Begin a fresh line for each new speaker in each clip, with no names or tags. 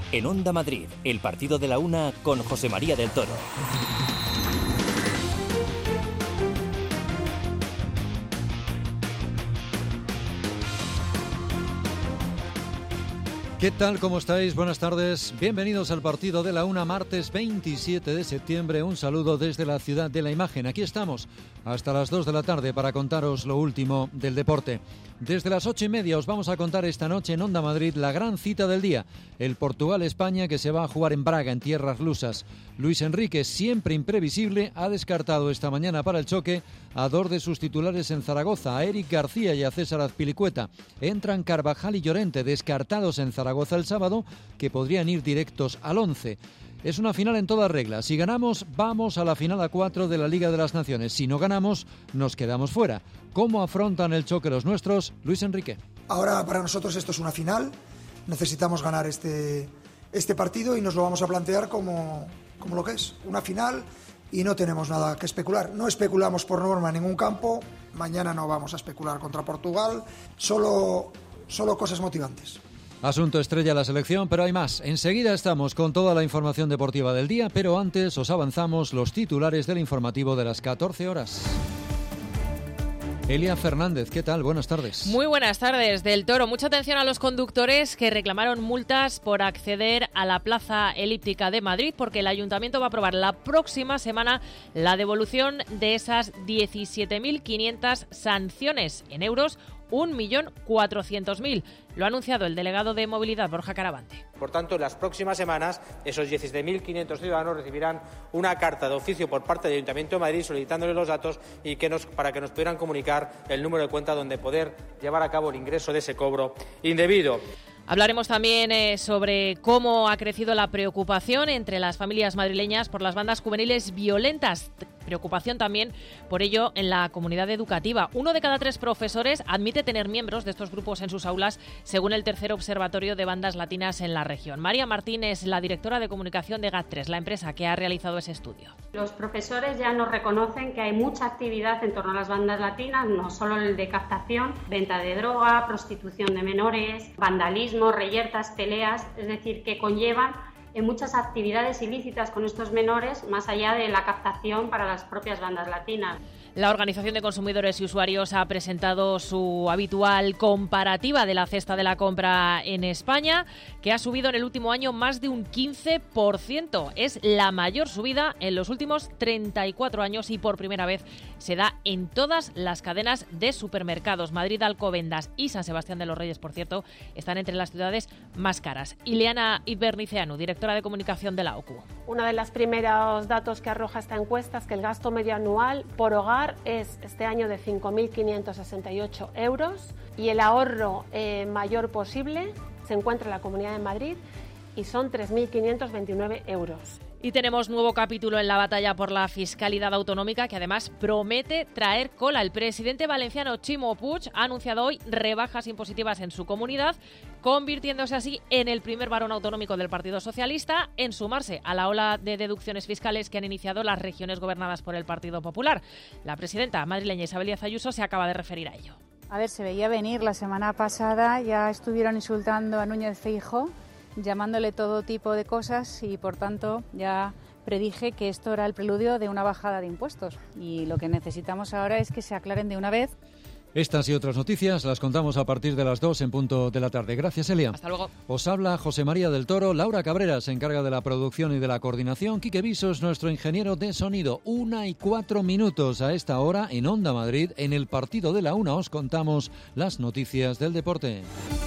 En Onda Madrid, el partido de la una con José María del Toro.
¿Qué tal? ¿Cómo estáis? Buenas tardes. Bienvenidos al partido de la una, martes 27 de septiembre. Un saludo desde la ciudad de la imagen. Aquí estamos hasta las 2 de la tarde para contaros lo último del deporte. Desde las 8:30 os vamos a contar esta noche en Onda Madrid la gran cita del día. El Portugal-España, que se va a jugar en Braga, en tierras lusas. Luis Enrique, siempre imprevisible, ha descartado esta mañana para el choque a dos de sus titulares en Zaragoza, a Eric García y a César Azpilicueta. Entran Carvajal y Llorente, descartados en Zaragoza el sábado, que podrían ir directos al 11. Es una final en toda regla. Si ganamos, vamos a la final a 4 de la Liga de las Naciones. Si no ganamos, nos quedamos fuera. ¿Cómo afrontan el choque los nuestros? Luis Enrique.
Ahora para nosotros esto es una final. Necesitamos ganar este partido y nos lo vamos a plantear como lo que es, una final, y no tenemos nada que especular. No especulamos por norma en ningún campo. Mañana no vamos a especular contra Portugal. Solo cosas motivantes.
Asunto estrella la selección, pero hay más. Enseguida estamos con toda la información deportiva del día, pero antes os avanzamos los titulares del informativo de las 14 horas. Elia Fernández, ¿qué tal? Buenas tardes.
Muy buenas tardes, del Toro. Mucha atención a los conductores que reclamaron multas por acceder a la Plaza Elíptica de Madrid, porque el Ayuntamiento va a aprobar la próxima semana la devolución de esas 17.500 sanciones en euros, 1.400.000. Lo ha anunciado el delegado de Movilidad, Borja Caravante.
Por tanto, en las próximas semanas, esos 17.500 ciudadanos recibirán una carta de oficio por parte del Ayuntamiento de Madrid solicitándole los datos y para que nos pudieran comunicar el número de cuenta donde poder llevar a cabo el ingreso de ese cobro indebido.
Hablaremos también sobre cómo ha crecido la preocupación entre las familias madrileñas por las bandas juveniles violentas. Preocupación también por ello en la comunidad educativa. 1 de cada 3 profesores admite tener miembros de estos grupos en sus aulas, según el tercer observatorio de bandas latinas en la región. María Martín es la directora de comunicación de GAT3, la empresa que ha realizado ese estudio.
Los profesores ya nos reconocen que hay mucha actividad en torno a las bandas latinas, no solo el de captación, venta de droga, prostitución de menores, vandalismo, reyertas, peleas, es decir, que conllevan en muchas actividades ilícitas con estos menores, más allá de la captación para las propias bandas latinas.
La Organización de Consumidores y Usuarios ha presentado su habitual comparativa de la cesta de la compra en España, que ha subido en el último año más de un 15%. Es la mayor subida en los últimos 34 años y por primera vez se da en todas las cadenas de supermercados. Madrid, Alcobendas y San Sebastián de los Reyes, por cierto, están entre las ciudades más caras. Ileana Iberniceanu, directora de comunicación de la OCU.
Uno de los primeros datos que arroja esta encuesta es que el gasto medio anual por hogar es este año de 5.568 euros y el ahorro mayor posible se encuentra en la Comunidad de Madrid y son 3.529 euros.
Y tenemos nuevo capítulo en la batalla por la fiscalidad autonómica, que además promete traer cola. El presidente valenciano Ximo Puig ha anunciado hoy rebajas impositivas en su comunidad, convirtiéndose así en el primer varón autonómico del Partido Socialista en sumarse a la ola de deducciones fiscales que han iniciado las regiones gobernadas por el Partido Popular. La presidenta madrileña Isabel Díaz Ayuso se acaba de referir a ello.
A ver, se veía venir. La semana pasada ya estuvieron insultando a Núñez Feijóo, llamándole todo tipo de cosas y, por tanto, ya predije que esto era el preludio de una bajada de impuestos. Y lo que necesitamos ahora es que se aclaren de una vez.
Estas y otras noticias las contamos a partir de las 2 en punto de la tarde. Gracias, Elia.
Hasta luego.
Os habla José María del Toro. Laura Cabrera se encarga de la producción y de la coordinación. Quique Visos, nuestro ingeniero de sonido. 1:04 a esta hora en Onda Madrid. En el partido de la una os contamos las noticias del deporte.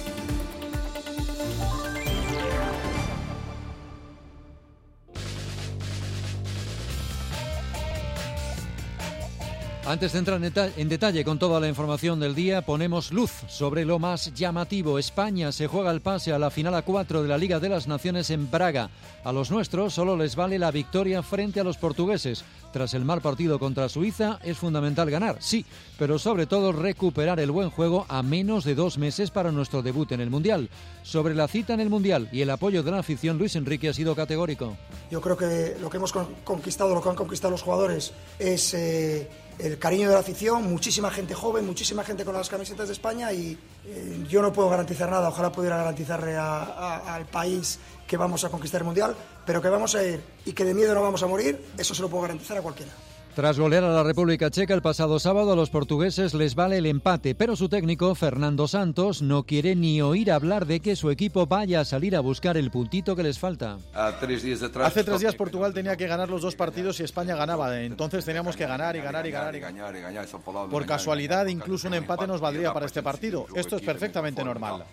Antes de entrar en detalle con toda la información del día, ponemos luz sobre lo más llamativo. España se juega el pase a la final a 4 de la Liga de las Naciones en Braga. A los nuestros solo les vale la victoria frente a los portugueses. Tras el mal partido contra Suiza, es fundamental ganar, sí, pero sobre todo recuperar el buen juego a menos de 2 meses para nuestro debut en el Mundial. Sobre la cita en el Mundial y el apoyo de la afición, Luis Enrique ha sido categórico.
Yo creo que lo que hemos conquistado, lo que han conquistado los jugadores es el cariño de la afición, muchísima gente joven, muchísima gente con las camisetas de España y yo no puedo garantizar nada, ojalá pudiera garantizarle al país que vamos a conquistar el Mundial, pero que vamos a ir y que de miedo no vamos a morir, eso se lo puedo garantizar a cualquiera.
Tras golear a la República Checa el pasado sábado, a los portugueses les vale el empate, pero su técnico, Fernando Santos, no quiere ni oír hablar de que su equipo vaya a salir a buscar el puntito que les falta.
Hace 3 días Portugal tenía que ganar los 2 partidos y España ganaba, entonces teníamos que ganar. Por casualidad, incluso un empate nos valdría para este partido. Esto es perfectamente normal.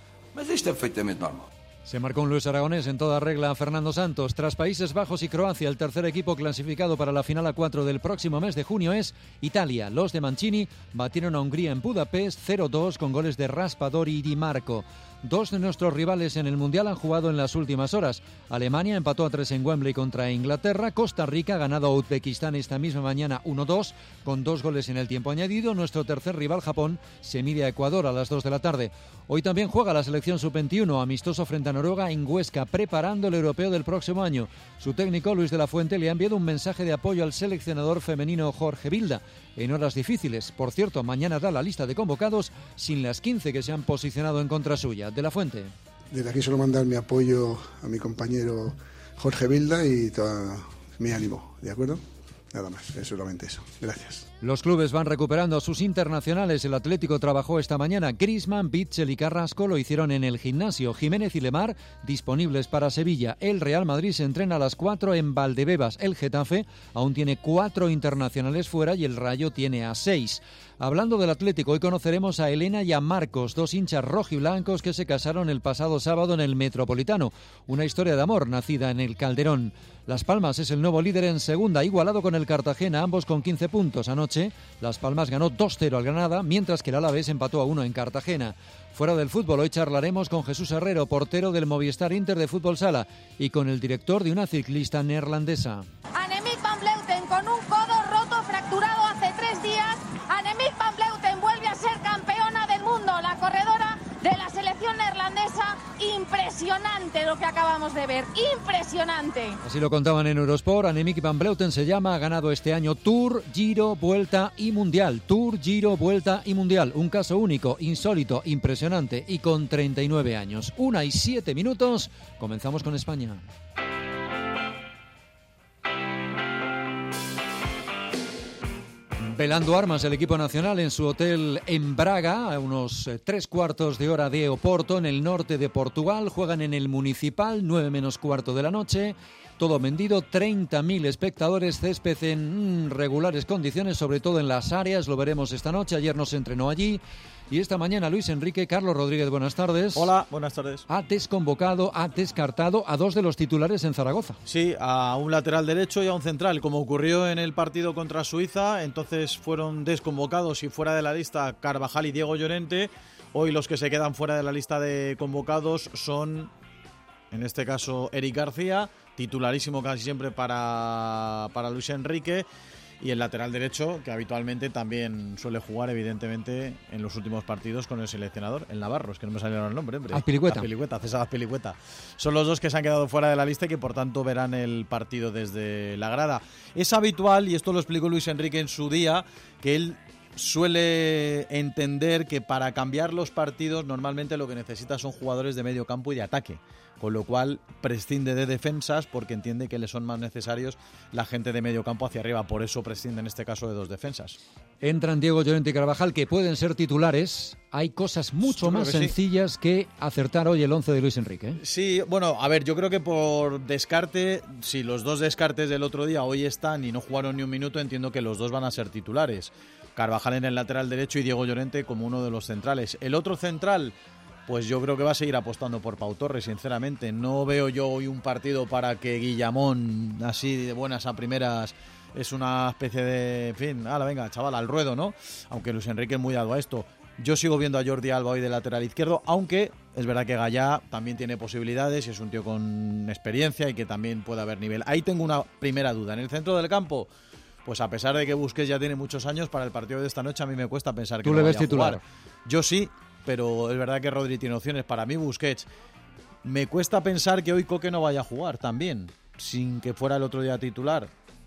Se marcó un Luis Aragonés en toda regla a Fernando Santos. Tras Países Bajos y Croacia, el tercer equipo clasificado para la final A4 del próximo mes de junio es Italia. Los de Mancini batieron a Hungría en Budapest 0-2 con goles de Raspadori y Di Marco. 2 de nuestros rivales en el Mundial han jugado en las últimas horas. Alemania empató a 3 en Wembley contra Inglaterra. Costa Rica ha ganado a Uzbekistán esta misma mañana 1-2 con 2 goles en el tiempo añadido. Nuestro tercer rival, Japón, se mide a Ecuador a las 2 de la tarde. Hoy también juega la selección sub-21, amistoso frente a Noruega en Huesca, preparando el europeo del próximo año. Su técnico, Luis de la Fuente, le ha enviado un mensaje de apoyo al seleccionador femenino Jorge Vilda en horas difíciles. Por cierto, mañana da la lista de convocados sin las 15 que se han posicionado en contra suya. De la Fuente.
Desde aquí solo mandar mi apoyo a mi compañero Jorge Vilda y todo mi ánimo, ¿de acuerdo? Nada más, es solamente eso. Gracias.
Los clubes van recuperando a sus internacionales. El Atlético trabajó esta mañana. Griezmann, Bitzel y Carrasco lo hicieron en el gimnasio. Jiménez y Lemar disponibles para Sevilla. El Real Madrid se entrena a las 4 en Valdebebas. El Getafe aún tiene 4 internacionales fuera y el Rayo tiene a 6. Hablando del Atlético, hoy conoceremos a Elena y a Marcos, 2 hinchas rojiblancos que se casaron el pasado sábado en el Metropolitano. Una historia de amor nacida en el Calderón. Las Palmas es el nuevo líder en segunda, igualado con el Cartagena, ambos con 15 puntos. Anoche, Las Palmas ganó 2-0 al Granada, mientras que el Alavés empató a 1 en Cartagena. Fuera del fútbol, hoy charlaremos con Jesús Herrero, portero del Movistar Inter de Fútbol Sala, y con el director de una ciclista neerlandesa.
Annemiek van Vleuten con un codo roto fracturado hace 3 días. Annemiek van Vleuten vuelve a ser campeona del mundo, la corredora de la selección neerlandesa. Impresionante lo que acabamos de ver, impresionante.
Así lo contaban en Eurosport. Annemiek van Vleuten se llama, ha ganado este año Tour, Giro, Vuelta y Mundial. Tour, Giro, Vuelta y Mundial. Un caso único, insólito, impresionante y con 39 años. 1:07. Comenzamos con España. Velando armas el equipo nacional en su hotel en Braga, a unos 3/4 de hora de Oporto, en el norte de Portugal. Juegan en el Municipal, 9 menos cuarto de la noche. Todo vendido, 30.000 espectadores, césped en regulares condiciones, sobre todo en las áreas. Lo veremos esta noche. Ayer nos entrenó allí. Y esta mañana Luis Enrique, Carlos Rodríguez, buenas tardes.
Hola, buenas tardes.
Ha desconvocado, ha descartado a 2 de los titulares en Zaragoza.
Sí, a un lateral derecho y a un central, como ocurrió en el partido contra Suiza. Entonces fueron desconvocados y fuera de la lista Carvajal y Diego Llorente. Hoy los que se quedan fuera de la lista de convocados son, en este caso, Eric García, titularísimo casi siempre para Luis Enrique. Y el lateral derecho, que habitualmente también suele jugar, evidentemente, en los últimos partidos con el seleccionador, el Navarro, es que no me salió el nombre, hombre.
Azpilicueta.
César Azpilicueta. Son los 2 que se han quedado fuera de la lista y que, por tanto, verán el partido desde la grada. Es habitual, y esto lo explicó Luis Enrique en su día, que él suele entender que para cambiar los partidos normalmente lo que necesita son jugadores de medio campo y de ataque, con lo cual prescinde de defensas porque entiende que le son más necesarios la gente de medio campo hacia arriba, por eso prescinde en este caso de 2 defensas.
Entran Diego Llorente y Carvajal, que pueden ser titulares. Hay cosas mucho más sencillas que acertar hoy el 11 de Luis Enrique.
Sí, bueno, a ver, yo creo que por descarte, si los 2 descartes del otro día hoy están y no jugaron ni un minuto, entiendo que los 2 van a ser titulares. Carvajal en el lateral derecho y Diego Llorente como uno de los centrales. El otro central, pues yo creo que va a seguir apostando por Pau Torres, sinceramente. No veo yo hoy un partido para que Guillamón, así de buenas a primeras, es una especie de, en fin, venga, chaval, al ruedo, ¿no? Aunque Luis Enrique es muy dado a esto. Yo sigo viendo a Jordi Alba hoy de lateral izquierdo, aunque es verdad que Gallá también tiene posibilidades y es un tío con experiencia y que también puede haber nivel. Ahí tengo una primera duda. En el centro del campo, pues a pesar de que Busquets ya tiene muchos años, para el partido de esta noche a mí me cuesta pensar que
¿Tú
no
le ves
vaya a
titular?
jugar. Yo sí, pero es verdad que Rodri tiene opciones. Para mí Busquets. Me cuesta pensar que hoy Coque no vaya a jugar también, sin que fuera el otro día titular.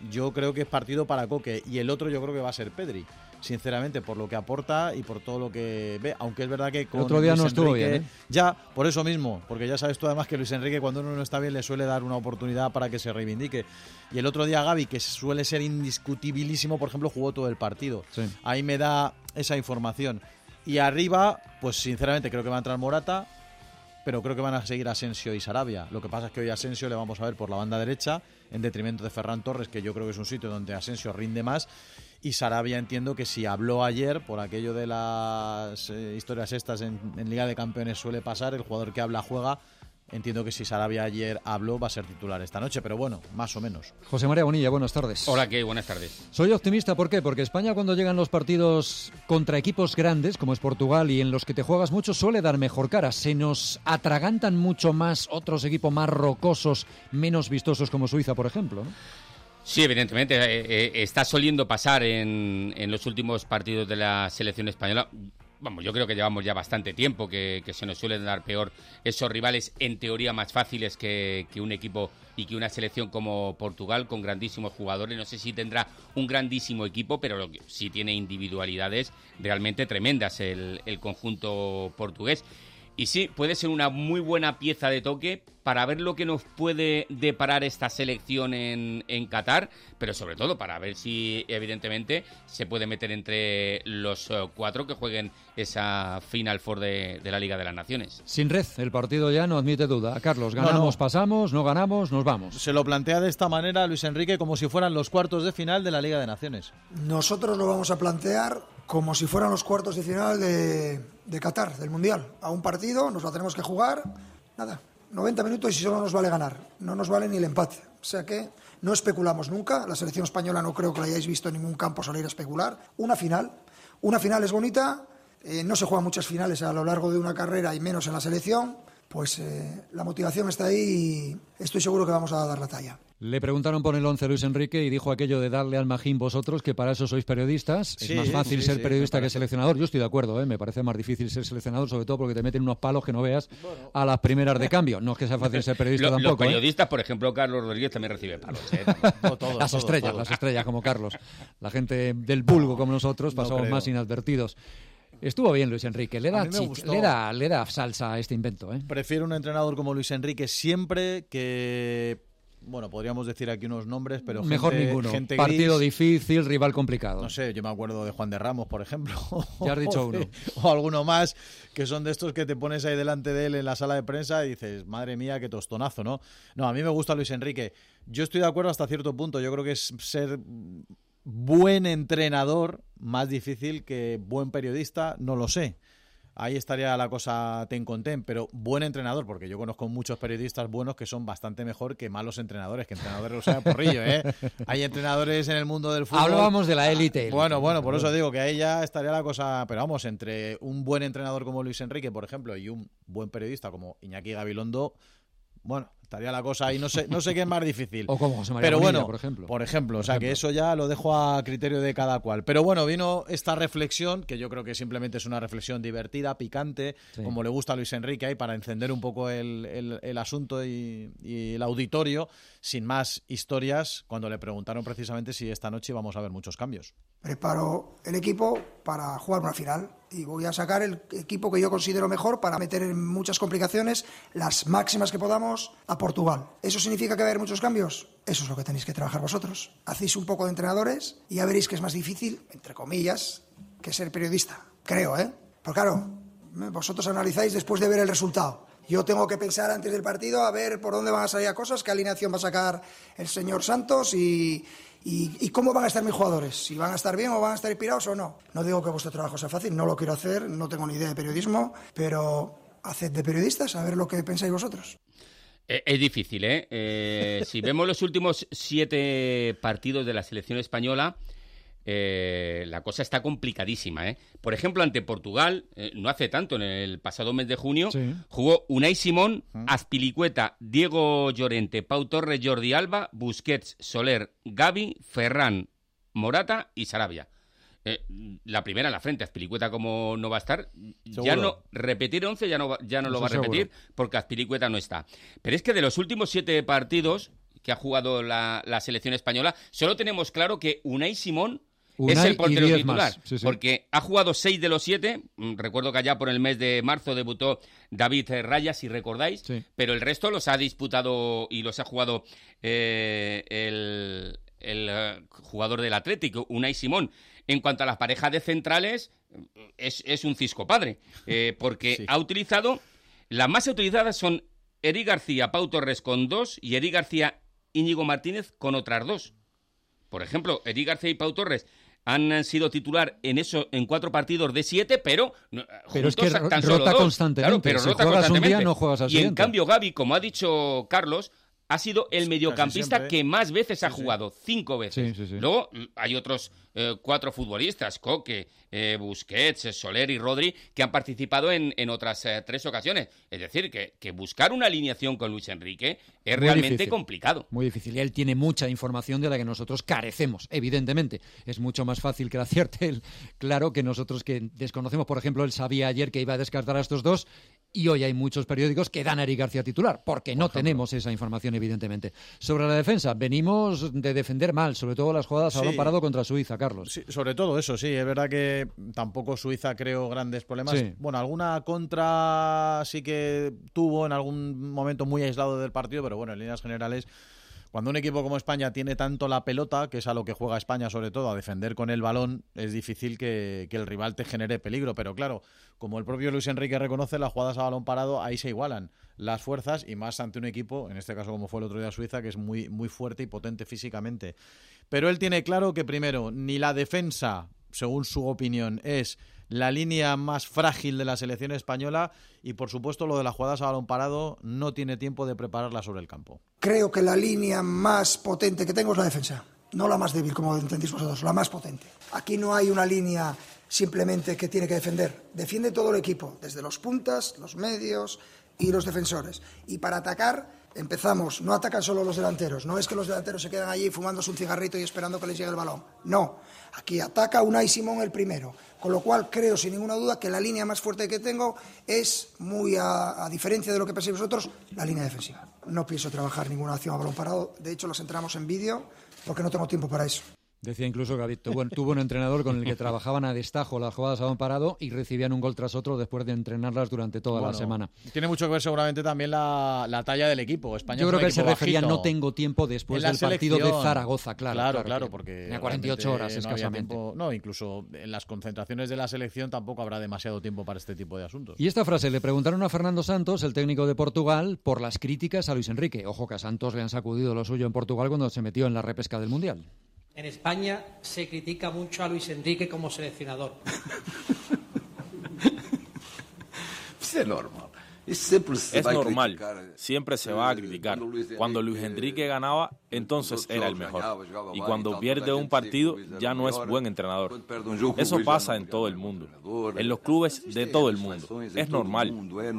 yo creo que es partido para Coque, y el otro yo creo que va a ser Pedri, sinceramente, por lo que aporta y por todo lo que ve, aunque es verdad que con
el otro día
Luis
no estuvo
Enrique,
bien, ¿eh?
Ya, por eso mismo, porque ya sabes tú además que Luis Enrique cuando uno no está bien le suele dar una oportunidad para que se reivindique, y el otro día Gavi, que suele ser indiscutibilísimo, por ejemplo, jugó todo el partido.
Sí.
Ahí me da esa información. Y arriba, pues sinceramente creo que va a entrar Morata, pero creo que van a seguir Asensio y Sarabia. Lo que pasa es que hoy Asensio le vamos a ver por la banda derecha, en detrimento de Ferran Torres, que yo creo que es un sitio donde Asensio rinde más, y Sarabia entiendo que si habló ayer, por aquello de las historias estas en Liga de Campeones suele pasar, el jugador que habla juega. Entiendo que si Sarabia ayer habló va a ser titular esta noche, pero bueno, más o menos.
José María Bonilla, buenas tardes.
Hola, ¿qué? Buenas tardes.
Soy optimista, ¿por qué? Porque España cuando llegan los partidos contra equipos grandes, como es Portugal, y en los que te juegas mucho, suele dar mejor cara. Se nos atragantan mucho más otros equipos más rocosos, menos vistosos como Suiza, por ejemplo, ¿no?
Sí, evidentemente. Está soliendo pasar en los últimos partidos de la selección española. Vamos, yo creo que llevamos ya bastante tiempo que se nos suelen dar peor esos rivales en teoría más fáciles que un equipo y que una selección como Portugal con grandísimos jugadores. No sé si tendrá un grandísimo equipo, pero sí tiene individualidades realmente tremendas el conjunto portugués. Y sí, puede ser una muy buena pieza de toque para ver lo que nos puede deparar esta selección en Qatar, pero sobre todo para ver si, evidentemente, se puede meter entre los 4 que jueguen esa Final Four de la Liga de las Naciones.
Sin red, el partido ya no admite duda. Carlos, ganamos, pasamos, no ganamos, nos vamos.
Se lo plantea de esta manera Luis Enrique como si fueran los cuartos de final de la Liga de Naciones.
Nosotros lo vamos a plantear como si fueran los cuartos de final de Qatar, del Mundial. A un partido nos la tenemos que jugar, nada, 90 minutos y solo nos vale ganar, no nos vale ni el empate. O sea que no especulamos nunca, la selección española no creo que la hayáis visto en ningún campo salir a especular. Una final es bonita, no se juegan muchas finales a lo largo de una carrera y menos en la selección, pues la motivación está ahí y estoy seguro que vamos a dar la talla.
Le preguntaron por el 11 Luis Enrique y dijo aquello de darle al magín vosotros, que para eso sois periodistas. Es más fácil ser periodista que seleccionador. Yo estoy de acuerdo, me parece más difícil ser seleccionador, sobre todo porque te meten unos palos que no veas a las primeras de cambio. No es que sea fácil ser periodista tampoco.
Los periodistas, por ejemplo, Carlos Rodríguez también recibe palos.
Las estrellas como Carlos. La gente del vulgo como nosotros pasamos más inadvertidos. Estuvo bien Luis Enrique, le da salsa a este invento.
Prefiero un entrenador como Luis Enrique siempre que... Bueno, podríamos decir aquí unos nombres, pero
mejor ninguno. Partido difícil, rival complicado.
No sé, yo me acuerdo de Juan de Ramos, por ejemplo.
Ya has dicho uno.
O alguno más, que son de estos que te pones ahí delante de él en la sala de prensa y dices, madre mía, qué tostonazo, ¿no? No, a mí me gusta Luis Enrique. Yo estoy de acuerdo hasta cierto punto. Yo creo que es ser buen entrenador más difícil que buen periodista, no lo sé. Ahí estaría la cosa ten con ten, pero buen entrenador, porque yo conozco muchos periodistas buenos que son bastante mejor que malos entrenadores, que entrenadores lo saben porrillo, Hay entrenadores en el mundo del fútbol.
Hablábamos de la élite.
Bueno, por eso digo que ahí ya estaría la cosa, pero vamos, entre un buen entrenador como Luis Enrique, por ejemplo, y un buen periodista como Iñaki Gabilondo, bueno, estaría la cosa ahí, no sé qué es más difícil.
O como José María Bonilla, por ejemplo.
O sea, que eso ya lo dejo a criterio de cada cual. Pero bueno, vino esta reflexión, que yo creo que simplemente es una reflexión divertida, picante, como le gusta a Luis Enrique ahí, para encender un poco el asunto y el auditorio, sin más historias, cuando le preguntaron precisamente si esta noche íbamos a ver muchos cambios.
Preparo el equipo para jugar una final y voy a sacar el equipo que yo considero mejor para meter en muchas complicaciones, las máximas que podamos, a Portugal. ¿Eso significa que va a haber muchos cambios? Eso es lo que tenéis que trabajar vosotros. Hacéis un poco de entrenadores y ya veréis que es más difícil, entre comillas, que ser periodista. Creo, Porque claro, vosotros analizáis después de ver el resultado. Yo tengo que pensar antes del partido a ver por dónde van a salir las cosas, qué alineación va a sacar el señor Santos y cómo van a estar mis jugadores, si van a estar bien o van a estar inspirados o no. No digo que vuestro trabajo sea fácil, no lo quiero hacer, no tengo ni idea de periodismo, pero haced de periodistas, a ver lo que pensáis vosotros.
Es difícil, Si vemos los últimos 7 partidos de la selección española, la cosa está complicadísima, Por ejemplo, ante Portugal, no hace tanto, en el pasado mes de junio, jugó Unai Simón, Azpilicueta, Diego Llorente, Pau Torres, Jordi Alba, Busquets, Soler, Gavi, Ferran, Morata y Sarabia. La primera en la frente, Azpilicueta como no va a estar, ¿seguro? Ya no repetir 11 ya no lo va a repetir, seguro, porque Azpilicueta no está. Pero es que de los últimos 7 partidos, que ha jugado la selección española, solo tenemos claro que Unai Simón es el portero titular, sí. Porque ha jugado 6 de los 7. Recuerdo que allá por el mes de marzo debutó David Raya, si recordáis, sí. Pero el resto los ha disputado y los ha jugado el jugador del Atlético, Unai Simón. En cuanto a las parejas de centrales, es un cisco padre, porque sí. Ha utilizado, las más utilizadas son Eric García, Pau Torres con 2 y Eric García, Íñigo Martínez con otras 2. Por ejemplo, Eric García y Pau Torres han sido titular en 4 partidos de 7, pero
es que rota constantemente. Claro, pero si rota juegas constantemente. Un día, no juegas al siguiente.
En cambio, Gavi, como ha dicho Carlos, ha sido el mediocampista que más veces ha jugado, 5 veces. Sí. Luego hay otros 4 futbolistas, Coque, Busquets, Soler y Rodri, que han participado en otras 3 ocasiones. Es decir, que buscar una alineación con Luis Enrique es muy realmente difícil, complicado.
Muy difícil. Y él tiene mucha información de la que nosotros carecemos, evidentemente. Es mucho más fácil que la acierte él, claro, que nosotros que desconocemos. Por ejemplo, él sabía ayer que iba a descartar a estos 2 y hoy hay muchos periódicos que dan a Eric García titular, porque no tenemos esa información, evidentemente. Sobre la defensa, venimos de defender mal, sobre todo las jugadas a balón parado contra Suiza, Carlos.
Sí, sobre todo eso, sí. Es verdad que tampoco Suiza creó grandes problemas. Sí. Bueno, alguna contra sí que tuvo en algún momento muy aislado del partido, pero bueno, en líneas generales, cuando un equipo como España tiene tanto la pelota, que es a lo que juega España sobre todo, a defender con el balón, es difícil que el rival te genere peligro. Pero claro, como el propio Luis Enrique reconoce, las jugadas a balón parado, ahí se igualan las fuerzas y más ante un equipo, en este caso como fue el otro día Suiza, que es muy, muy fuerte y potente físicamente. Pero él tiene claro que primero, ni la defensa, según su opinión, es la línea más frágil de la selección española y, por supuesto, lo de las jugadas a balón parado no tiene tiempo de prepararla sobre el campo.
Creo que la línea más potente que tengo es la defensa, no la más débil, como entendéis vosotros, la más potente. Aquí no hay una línea simplemente que tiene que defender. Defiende todo el equipo, desde los puntas, los medios y los defensores. Y para atacar empezamos, no atacan solo los delanteros, no es que los delanteros se quedan allí fumándose un cigarrito y esperando que les llegue el balón. No, aquí ataca Unai Simón el primero. Con lo cual creo sin ninguna duda que la línea más fuerte que tengo es, muy a diferencia de lo que pensáis vosotros, la línea defensiva. No pienso trabajar ninguna acción a balón parado, de hecho las entramos en vídeo porque no tengo tiempo para eso.
Decía incluso que tuvo un entrenador con el que trabajaban a destajo las jugadas a balón parado y recibían un gol tras otro después de entrenarlas durante toda la semana.
Tiene mucho que ver seguramente también la talla del equipo. España
Yo creo que él se refería
bajito.
No tengo tiempo después del partido de Zaragoza,
claro, porque
a 48 horas escasamente.
No, incluso en las concentraciones de la selección tampoco habrá demasiado tiempo para este tipo de asuntos.
Y esta frase le preguntaron a Fernando Santos, el técnico de Portugal, por las críticas a Luis Enrique. Ojo que a Santos le han sacudido lo suyo en Portugal cuando se metió en la repesca del Mundial.
En España se critica mucho a Luis Enrique como seleccionador.
Es normal. Es normal, siempre se va a criticar. Cuando Luis Enrique ganaba, entonces era el mejor. Y cuando pierde un partido, ya no es buen entrenador. Eso pasa en todo el mundo, en los clubes de todo el mundo. Es normal.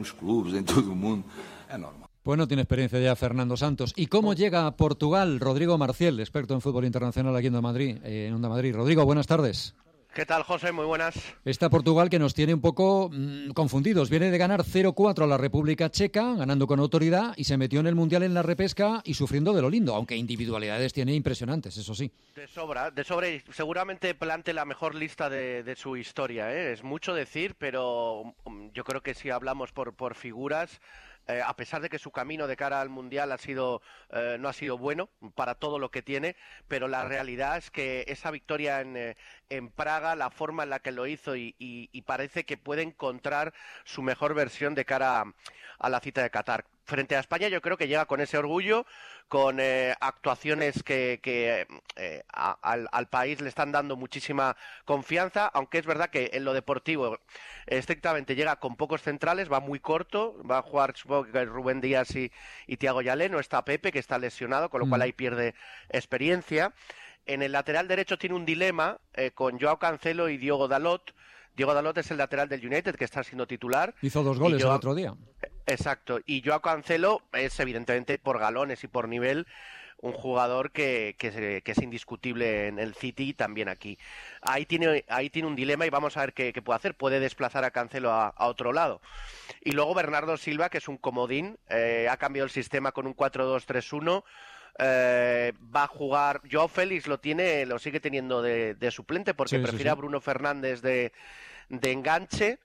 Pues no tiene experiencia ya Fernando Santos. ¿Y cómo llega a Portugal Rodrigo Marciel, experto en fútbol internacional aquí en Onda Madrid? Rodrigo, buenas tardes.
¿Qué tal, José? Muy buenas.
Está Portugal que nos tiene un poco confundidos. Viene de ganar 0-4 a la República Checa, ganando con autoridad, y se metió en el Mundial en la repesca y sufriendo de lo lindo, aunque individualidades tiene impresionantes, eso sí.
De sobra, y seguramente plante la mejor lista de su historia, ¿eh? Es mucho decir, pero yo creo que si hablamos por figuras... a pesar de que su camino de cara al Mundial no ha sido bueno para todo lo que tiene, pero la realidad es que esa victoria en Praga, la forma en la que lo hizo y parece que puede encontrar su mejor versión de cara a la cita de Qatar. Frente a España yo creo que llega con ese orgullo, con actuaciones que al país le están dando muchísima confianza, aunque es verdad que en lo deportivo estrictamente llega con pocos centrales, va muy corto, va a jugar supongo que Rubén Díaz y Thiago Yalé, no está Pepe que está lesionado, con lo cual ahí pierde experiencia. En el lateral derecho tiene un dilema con Joao Cancelo y Diogo Dalot. Diogo Dalot es el lateral del United que está siendo titular.
Hizo 2 goles el otro día.
Exacto. Y Joao Cancelo es evidentemente por galones y por nivel un jugador que es indiscutible en el City y también aquí. Ahí tiene un dilema y vamos a ver qué puede hacer. Puede desplazar a Cancelo a otro lado. Y luego Bernardo Silva, que es un comodín, ha cambiado el sistema con un 4-2-3-1. va a jugar. Joao Félix lo sigue teniendo de suplente porque prefiere a Bruno Fernández de enganche.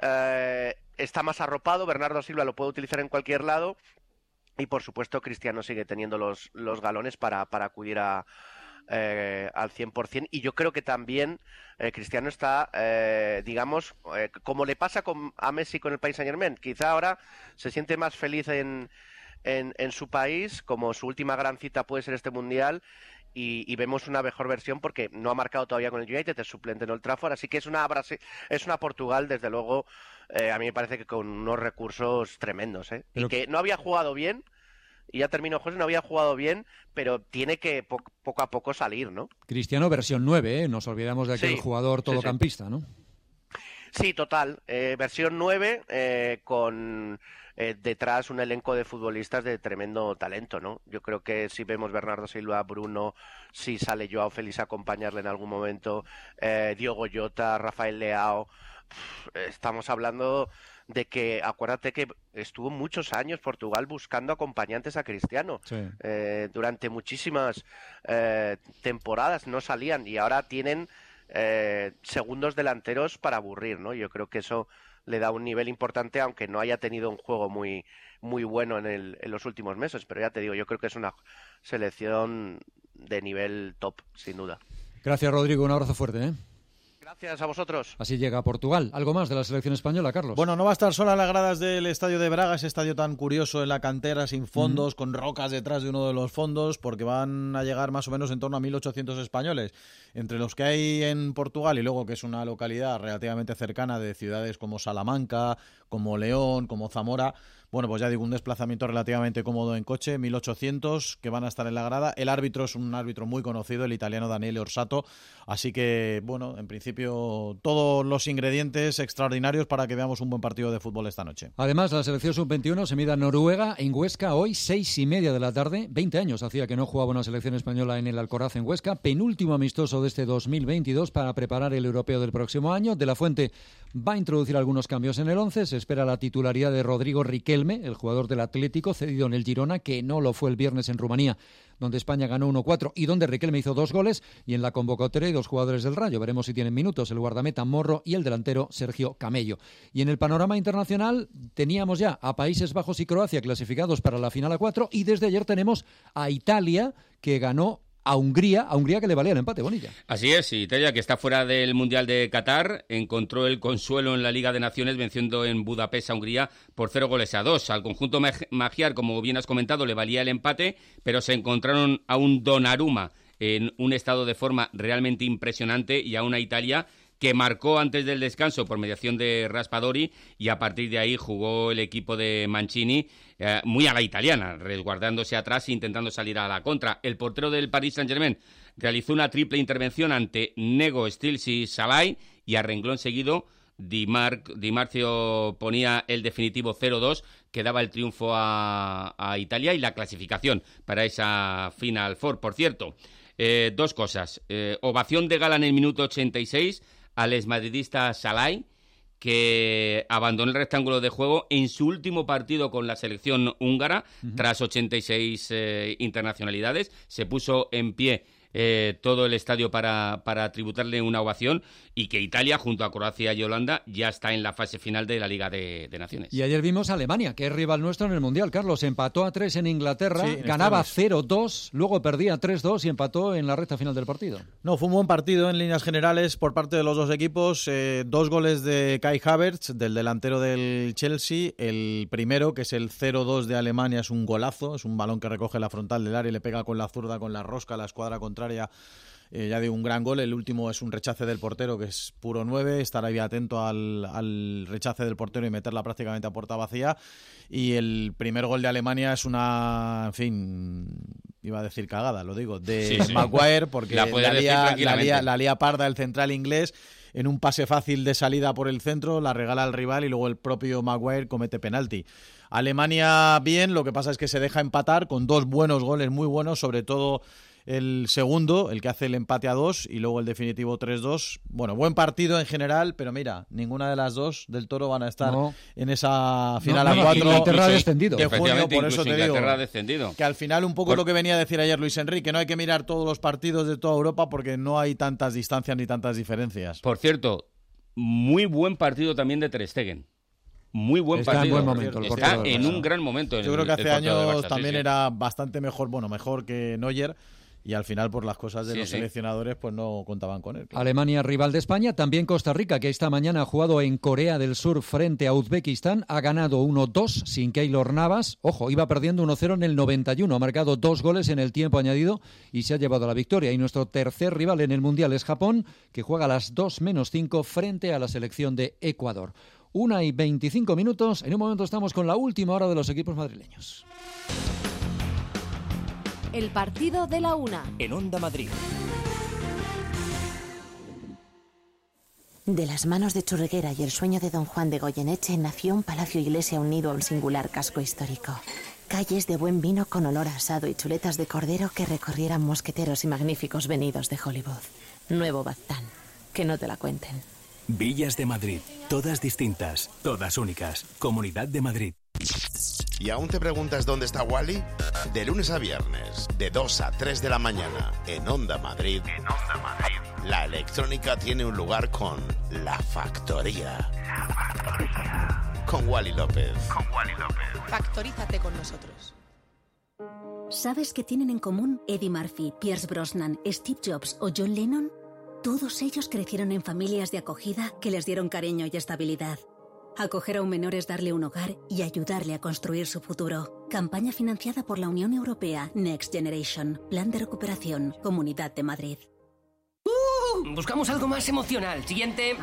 Está más arropado, Bernardo Silva lo puede utilizar en cualquier lado y por supuesto Cristiano sigue teniendo los galones para acudir al 100%, y yo creo que también Cristiano está, como le pasa a Messi con el Paris Saint-Germain, quizá ahora se siente más feliz en su país, como su última gran cita puede ser este Mundial, y vemos una mejor versión porque no ha marcado todavía con el United, es suplente en Old Trafford, así que es una Portugal, desde luego, a mí me parece que con unos recursos tremendos, y que no había jugado bien, y ya terminó José, no había jugado bien, pero tiene que poco a poco salir, ¿no?
Cristiano versión 9, nos olvidamos de aquel jugador todocampista, ¿no?
Sí, total, versión 9 con detrás un elenco de futbolistas de tremendo talento, ¿no? Yo creo que si vemos Bernardo Silva, Bruno, si sale Joao Félix a acompañarle en algún momento, Diogo Jota, Rafael Leao, estamos hablando de que, acuérdate que estuvo muchos años Portugal buscando acompañantes a Cristiano, durante muchísimas temporadas no salían, y ahora tienen segundos delanteros para aburrir, ¿no? Yo creo que eso le da un nivel importante, aunque no haya tenido un juego muy bueno en los últimos meses, pero ya te digo, yo creo que es una selección de nivel top, sin duda.
Gracias, Rodrigo, un abrazo fuerte, ¿eh?
Gracias a vosotros.
Así llega a Portugal. ¿Algo más de la selección española, Carlos?
Bueno, no va a estar sola en las gradas del Estadio de Braga, ese estadio tan curioso en la cantera, sin fondos, con rocas detrás de uno de los fondos, porque van a llegar más o menos en torno a 1.800 españoles, entre los que hay en Portugal y luego que es una localidad relativamente cercana de ciudades como Salamanca, como León, como Zamora. Bueno, pues ya digo, un desplazamiento relativamente cómodo en coche, 1.800 que van a estar en la grada. El árbitro es un árbitro muy conocido, el italiano Daniele Orsato, así que, bueno, en principio todos los ingredientes extraordinarios para que veamos un buen partido de fútbol esta noche.
Además, la selección sub-21 se mide a Noruega en Huesca hoy, 6:30 de la tarde. 20 años hacía que no jugaba una selección española en el Alcoraz en Huesca, penúltimo amistoso de este 2022 para preparar el europeo del próximo año. De la Fuente va a introducir algunos cambios en el 11, se espera la titularidad de Rodrigo Riquelme, el jugador del Atlético, cedido en el Girona, que no lo fue el viernes en Rumanía, donde España ganó 1-4 y donde Riquelme hizo 2 goles, y en la convocatoria hay 2 jugadores del Rayo. Veremos si tienen minutos, el guardameta Morro y el delantero Sergio Camello. Y en el panorama internacional teníamos ya a Países Bajos y Croacia clasificados para la final a 4, y desde ayer tenemos a Italia, que ganó a Hungría que le valía el empate, Bonilla.
Así es, Italia, que está fuera del Mundial de Qatar, encontró el consuelo en la Liga de Naciones venciendo en Budapest a Hungría por 0-2. Al conjunto magiar, como bien has comentado, le valía el empate, pero se encontraron a un Donnarumma en un estado de forma realmente impresionante y a una Italia que marcó antes del descanso por mediación de Raspadori, y a partir de ahí jugó el equipo de Mancini muy a la italiana, resguardándose atrás e intentando salir a la contra. El portero del Paris Saint-Germain realizó una triple intervención ante Nego, Stills y Salai, y a renglón seguido Di Marzio ponía el definitivo 0-2 que daba el triunfo a Italia y la clasificación para esa Final Four. Por cierto, 2 cosas. Ovación de gala en el minuto 86 al exmadridista Salai, que abandonó el rectángulo de juego en su último partido con la selección húngara, tras 86 internacionalidades. Se puso en pie todo el estadio para tributarle una ovación, y que Italia, junto a Croacia y Holanda, ya está en la fase final de la Liga de Naciones.
Y ayer vimos a Alemania, que es rival nuestro en el Mundial. Carlos, empató a 3 en Inglaterra, ganaba 0-2, luego perdía 3-2 y empató en la recta final del partido.
No, fue un buen partido en líneas generales por parte de los dos equipos. 2 goles de Kai Havertz, del delantero del Chelsea. El primero, que es el 0-2 de Alemania, es un golazo, es un balón que recoge la frontal del área y le pega con la zurda, con la rosca a la escuadra contraria. Ya digo, un gran gol. El último es un rechace del portero, que es puro 9, estar ahí atento al rechace del portero y meterla prácticamente a puerta vacía. Y el primer gol de Alemania es una, en fin, iba a decir cagada, lo digo, de Maguire, porque la lía parda el central inglés en un pase fácil de salida por el centro, la regala al rival y luego el propio Maguire comete penalti. Alemania bien, lo que pasa es que se deja empatar con 2 buenos goles, muy buenos, sobre todo el segundo, el que hace el empate a 2 y luego el definitivo 3-2. Bueno, buen partido en general, pero mira, ninguna de las dos del Toro van a estar en esa final a 4
Inglaterra descendido.
de junio, por eso te digo
descendido.
que al final un poco lo que venía a decir ayer Luis Enrique, no hay que mirar todos los partidos de toda Europa porque no hay tantas distancias ni tantas diferencias.
Por cierto, muy buen partido también de Ter Stegen. Muy buen partido.
En buen momento,
está en un gran momento.
Yo creo que hace años también era bastante mejor, mejor que Neuer, y al final por las cosas de los seleccionadores pues no contaban con él. Claro.
Alemania rival de España, también Costa Rica, que esta mañana ha jugado en Corea del Sur frente a Uzbekistán, ha ganado 1-2 sin Keylor Navas. Ojo, iba perdiendo 1-0 en el 91, ha marcado 2 goles en el tiempo añadido y se ha llevado la victoria. Y nuestro tercer rival en el Mundial es Japón, que juega a las 2:05 frente a la selección de Ecuador. 1:25. En un momento estamos con la última hora de los equipos madrileños.
El partido de la 1.
En Onda Madrid.
De las manos de Churriguera y el sueño de don Juan de Goyeneche nació un palacio iglesia unido a un singular casco histórico. Calles de buen vino con olor a asado y chuletas de cordero que recorrieran mosqueteros y magníficos venidos de Hollywood. Nuevo Baztán. Que no te la cuenten.
Villas de Madrid, todas distintas, todas únicas. Comunidad de Madrid.
¿Y aún te preguntas dónde está Wally? De lunes a viernes, de 2 a 3 de la mañana, en Onda Madrid. La electrónica tiene un lugar con La Factoría. Con Wally López.
Factorízate con nosotros.
¿Sabes qué tienen en común Eddie Murphy, Pierce Brosnan, Steve Jobs o John Lennon? Todos ellos crecieron en familias de acogida que les dieron cariño y estabilidad. Acoger a un menor es darle un hogar y ayudarle a construir su futuro. Campaña financiada por la Unión Europea Next Generation. Plan de recuperación. Comunidad de Madrid.
Buscamos algo más emocional. Siguiente.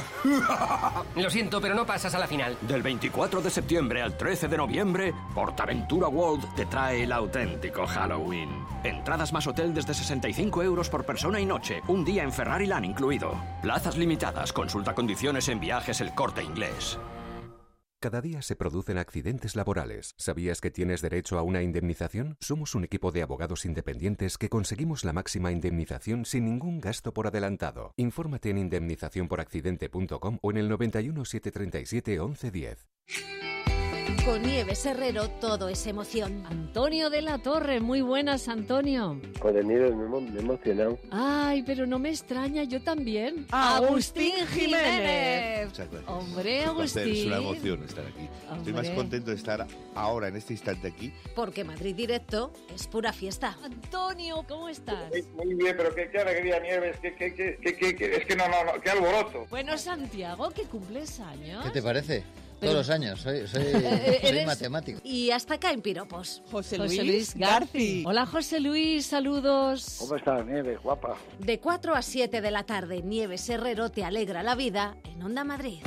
Lo siento, pero no pasas a la final.
Del 24 de septiembre al 13 de noviembre, PortAventura World te trae el auténtico Halloween. Entradas más hotel desde 65 euros por persona y noche. Un día en Ferrariland incluido. Plazas limitadas. Consulta condiciones en Viajes El Corte Inglés.
Cada día se producen accidentes laborales. ¿Sabías que tienes derecho a una indemnización? Somos un equipo de abogados independientes que conseguimos la máxima indemnización sin ningún gasto por adelantado. Infórmate en indemnizacionporaccidente.com o en el 91 737 1110.
Con Nieves Herrero todo es emoción.
Antonio de la Torre, muy buenas, Antonio.
Con el Nieves me he emocionado.
Ay, pero no me extraña, yo también.
¡Agustín Jiménez!
Hombre, Agustín.
Es una emoción estar aquí.
Hombre.
Estoy más contento de estar ahora, en este instante aquí.
Porque Madrid Directo es pura fiesta.
Antonio, ¿cómo estás?
Muy bien, pero qué alegría, Nieves. Es que no, qué alboroto.
Bueno, Santiago, que cumples años.
¿Qué te parece? Todos los años, soy matemático.
Y hasta caen piropos.
José Luis Garci. Hola, José Luis, saludos.
¿Cómo estás, Nieves, guapa?
De 4 a 7 de la tarde, Nieves Herrero te alegra la vida en Onda Madrid.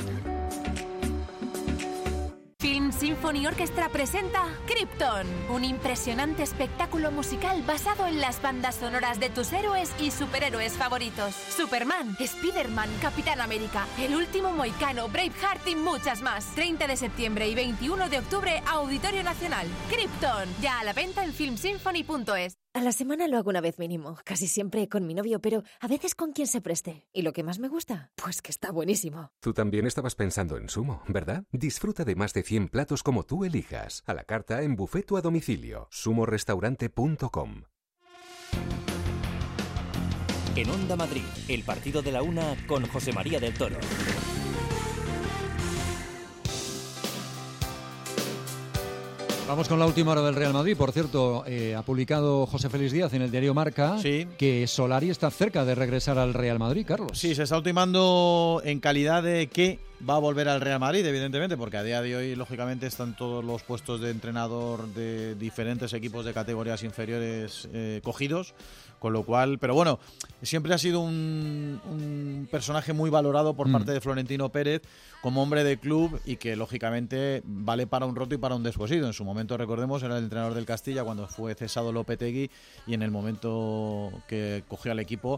Film Symphony Orchestra presenta Krypton, un impresionante espectáculo musical basado en las bandas sonoras de tus héroes y superhéroes favoritos. Superman, Spider-Man, Capitán América, El Último Mohicano, Braveheart y muchas más. 30 de septiembre y 21 de octubre, Auditorio Nacional. Krypton, ya a la venta en filmsymphony.es.
A la semana lo hago una vez mínimo, casi siempre con mi novio, pero a veces con quien se preste. ¿Y lo que más me gusta? Pues que está buenísimo.
Tú también estabas pensando en Sumo, ¿verdad? Disfruta de más de 100 platos como tú elijas. A la carta en buffet o a domicilio. sumorestaurante.com.
En Onda Madrid, el partido de la 1 con José María del Toro.
Vamos con la última hora del Real Madrid. Por cierto, ha publicado José Félix Díaz en el diario Marca que Solari está cerca de regresar al Real Madrid, Carlos.
Sí, se está ultimando en calidad de que va a volver al Real Madrid, evidentemente, porque a día de hoy, lógicamente, están todos los puestos de entrenador de diferentes equipos de categorías inferiores cogidos, con lo cual, pero bueno, siempre ha sido un personaje muy valorado por parte de Florentino Pérez como hombre de club y que, lógicamente, vale para un roto y para un descosido. En su momento, recordemos, era el entrenador del Castilla cuando fue cesado Lopetegui y en el momento que cogió al equipo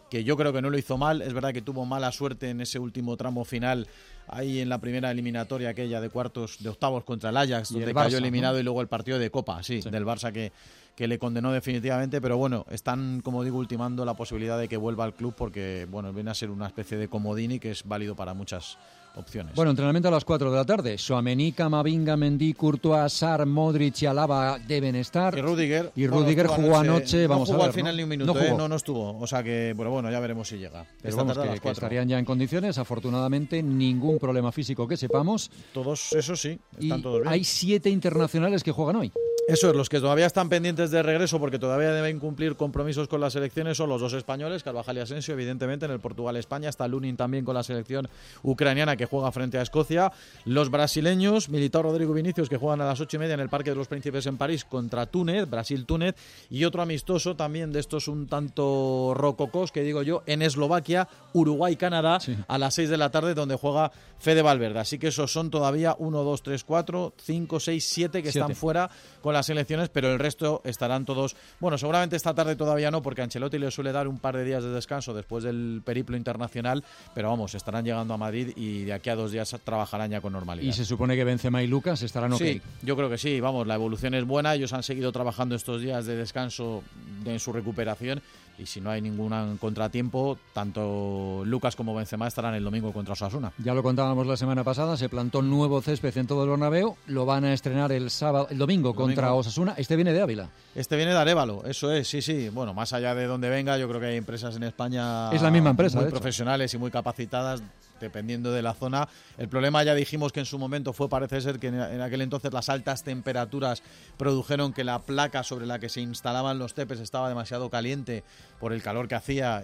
que yo creo que no lo hizo mal. Es verdad que tuvo mala suerte en ese último tramo final, ahí en la primera eliminatoria aquella de octavos contra el Ajax, donde cayó eliminado, ¿no? Y luego el partido de Copa, sí. Del Barça que le condenó definitivamente, pero bueno, están, como digo, ultimando la posibilidad de que vuelva al club porque, bueno, viene a ser una especie de comodín que es válido para muchas opciones.
Bueno, entrenamiento a las 4 de la tarde. Tchouaméni, Camavinga, Mendy, Courtois, Sarr, Modric y Alaba deben estar.
Y Rudiger.
Y Rudiger jugó anoche, vamos a ver.
No jugó al final ni un minuto,
no
estuvo. O sea que, bueno, ya veremos si llega.
Pero vamos, que estarían ya en condiciones. Afortunadamente, ningún problema físico que sepamos.
Todos, eso sí, están todos bien.
Hay 7 internacionales que juegan hoy.
Eso es, los que todavía están pendientes de regreso porque todavía deben cumplir compromisos con las selecciones son los 2 españoles, Carvajal y Asensio, evidentemente, en el Portugal-España. Está Lunin también con la selección ucraniana que juega frente a Escocia. Los brasileños, Militao, Rodrigo, Vinicius, que juegan a las 8:30 en el Parque de los Príncipes en París contra Túnez, Brasil-Túnez. Y otro amistoso también de estos un tanto rococós, que digo yo, en Eslovaquia, Uruguay-Canadá, a las 6 de la tarde, donde juega Fede Valverde. Así que esos son todavía 1, 2, 3, 4, 5, 6, 7 que están fuera con las selecciones, pero el resto estarán todos, bueno, seguramente esta tarde todavía no, porque Ancelotti le suele dar un par de días de descanso después del periplo internacional, pero vamos, estarán llegando a Madrid y de aquí a 2 días trabajarán ya con normalidad.
Y se supone que Benzema y Lucas estarán ok.
Sí, yo creo que sí, vamos, la evolución es buena, ellos han seguido trabajando estos días de descanso en su recuperación y si no hay ningún contratiempo, tanto Lucas como Benzema estarán el domingo contra Osasuna.
Ya lo contábamos la semana pasada, se plantó nuevo césped en todo el Bernabéu, lo van a estrenar el domingo contra Osasuna. Este viene de Ávila.
Este viene de Arévalo, eso es, sí. Bueno, más allá de donde venga, yo creo que hay empresas en España
es la misma empresa,
muy profesionales y muy capacitadas, dependiendo de la zona. El problema, ya dijimos que en su momento parece ser que en aquel entonces las altas temperaturas produjeron que la placa sobre la que se instalaban los tepes estaba demasiado caliente por el calor que hacía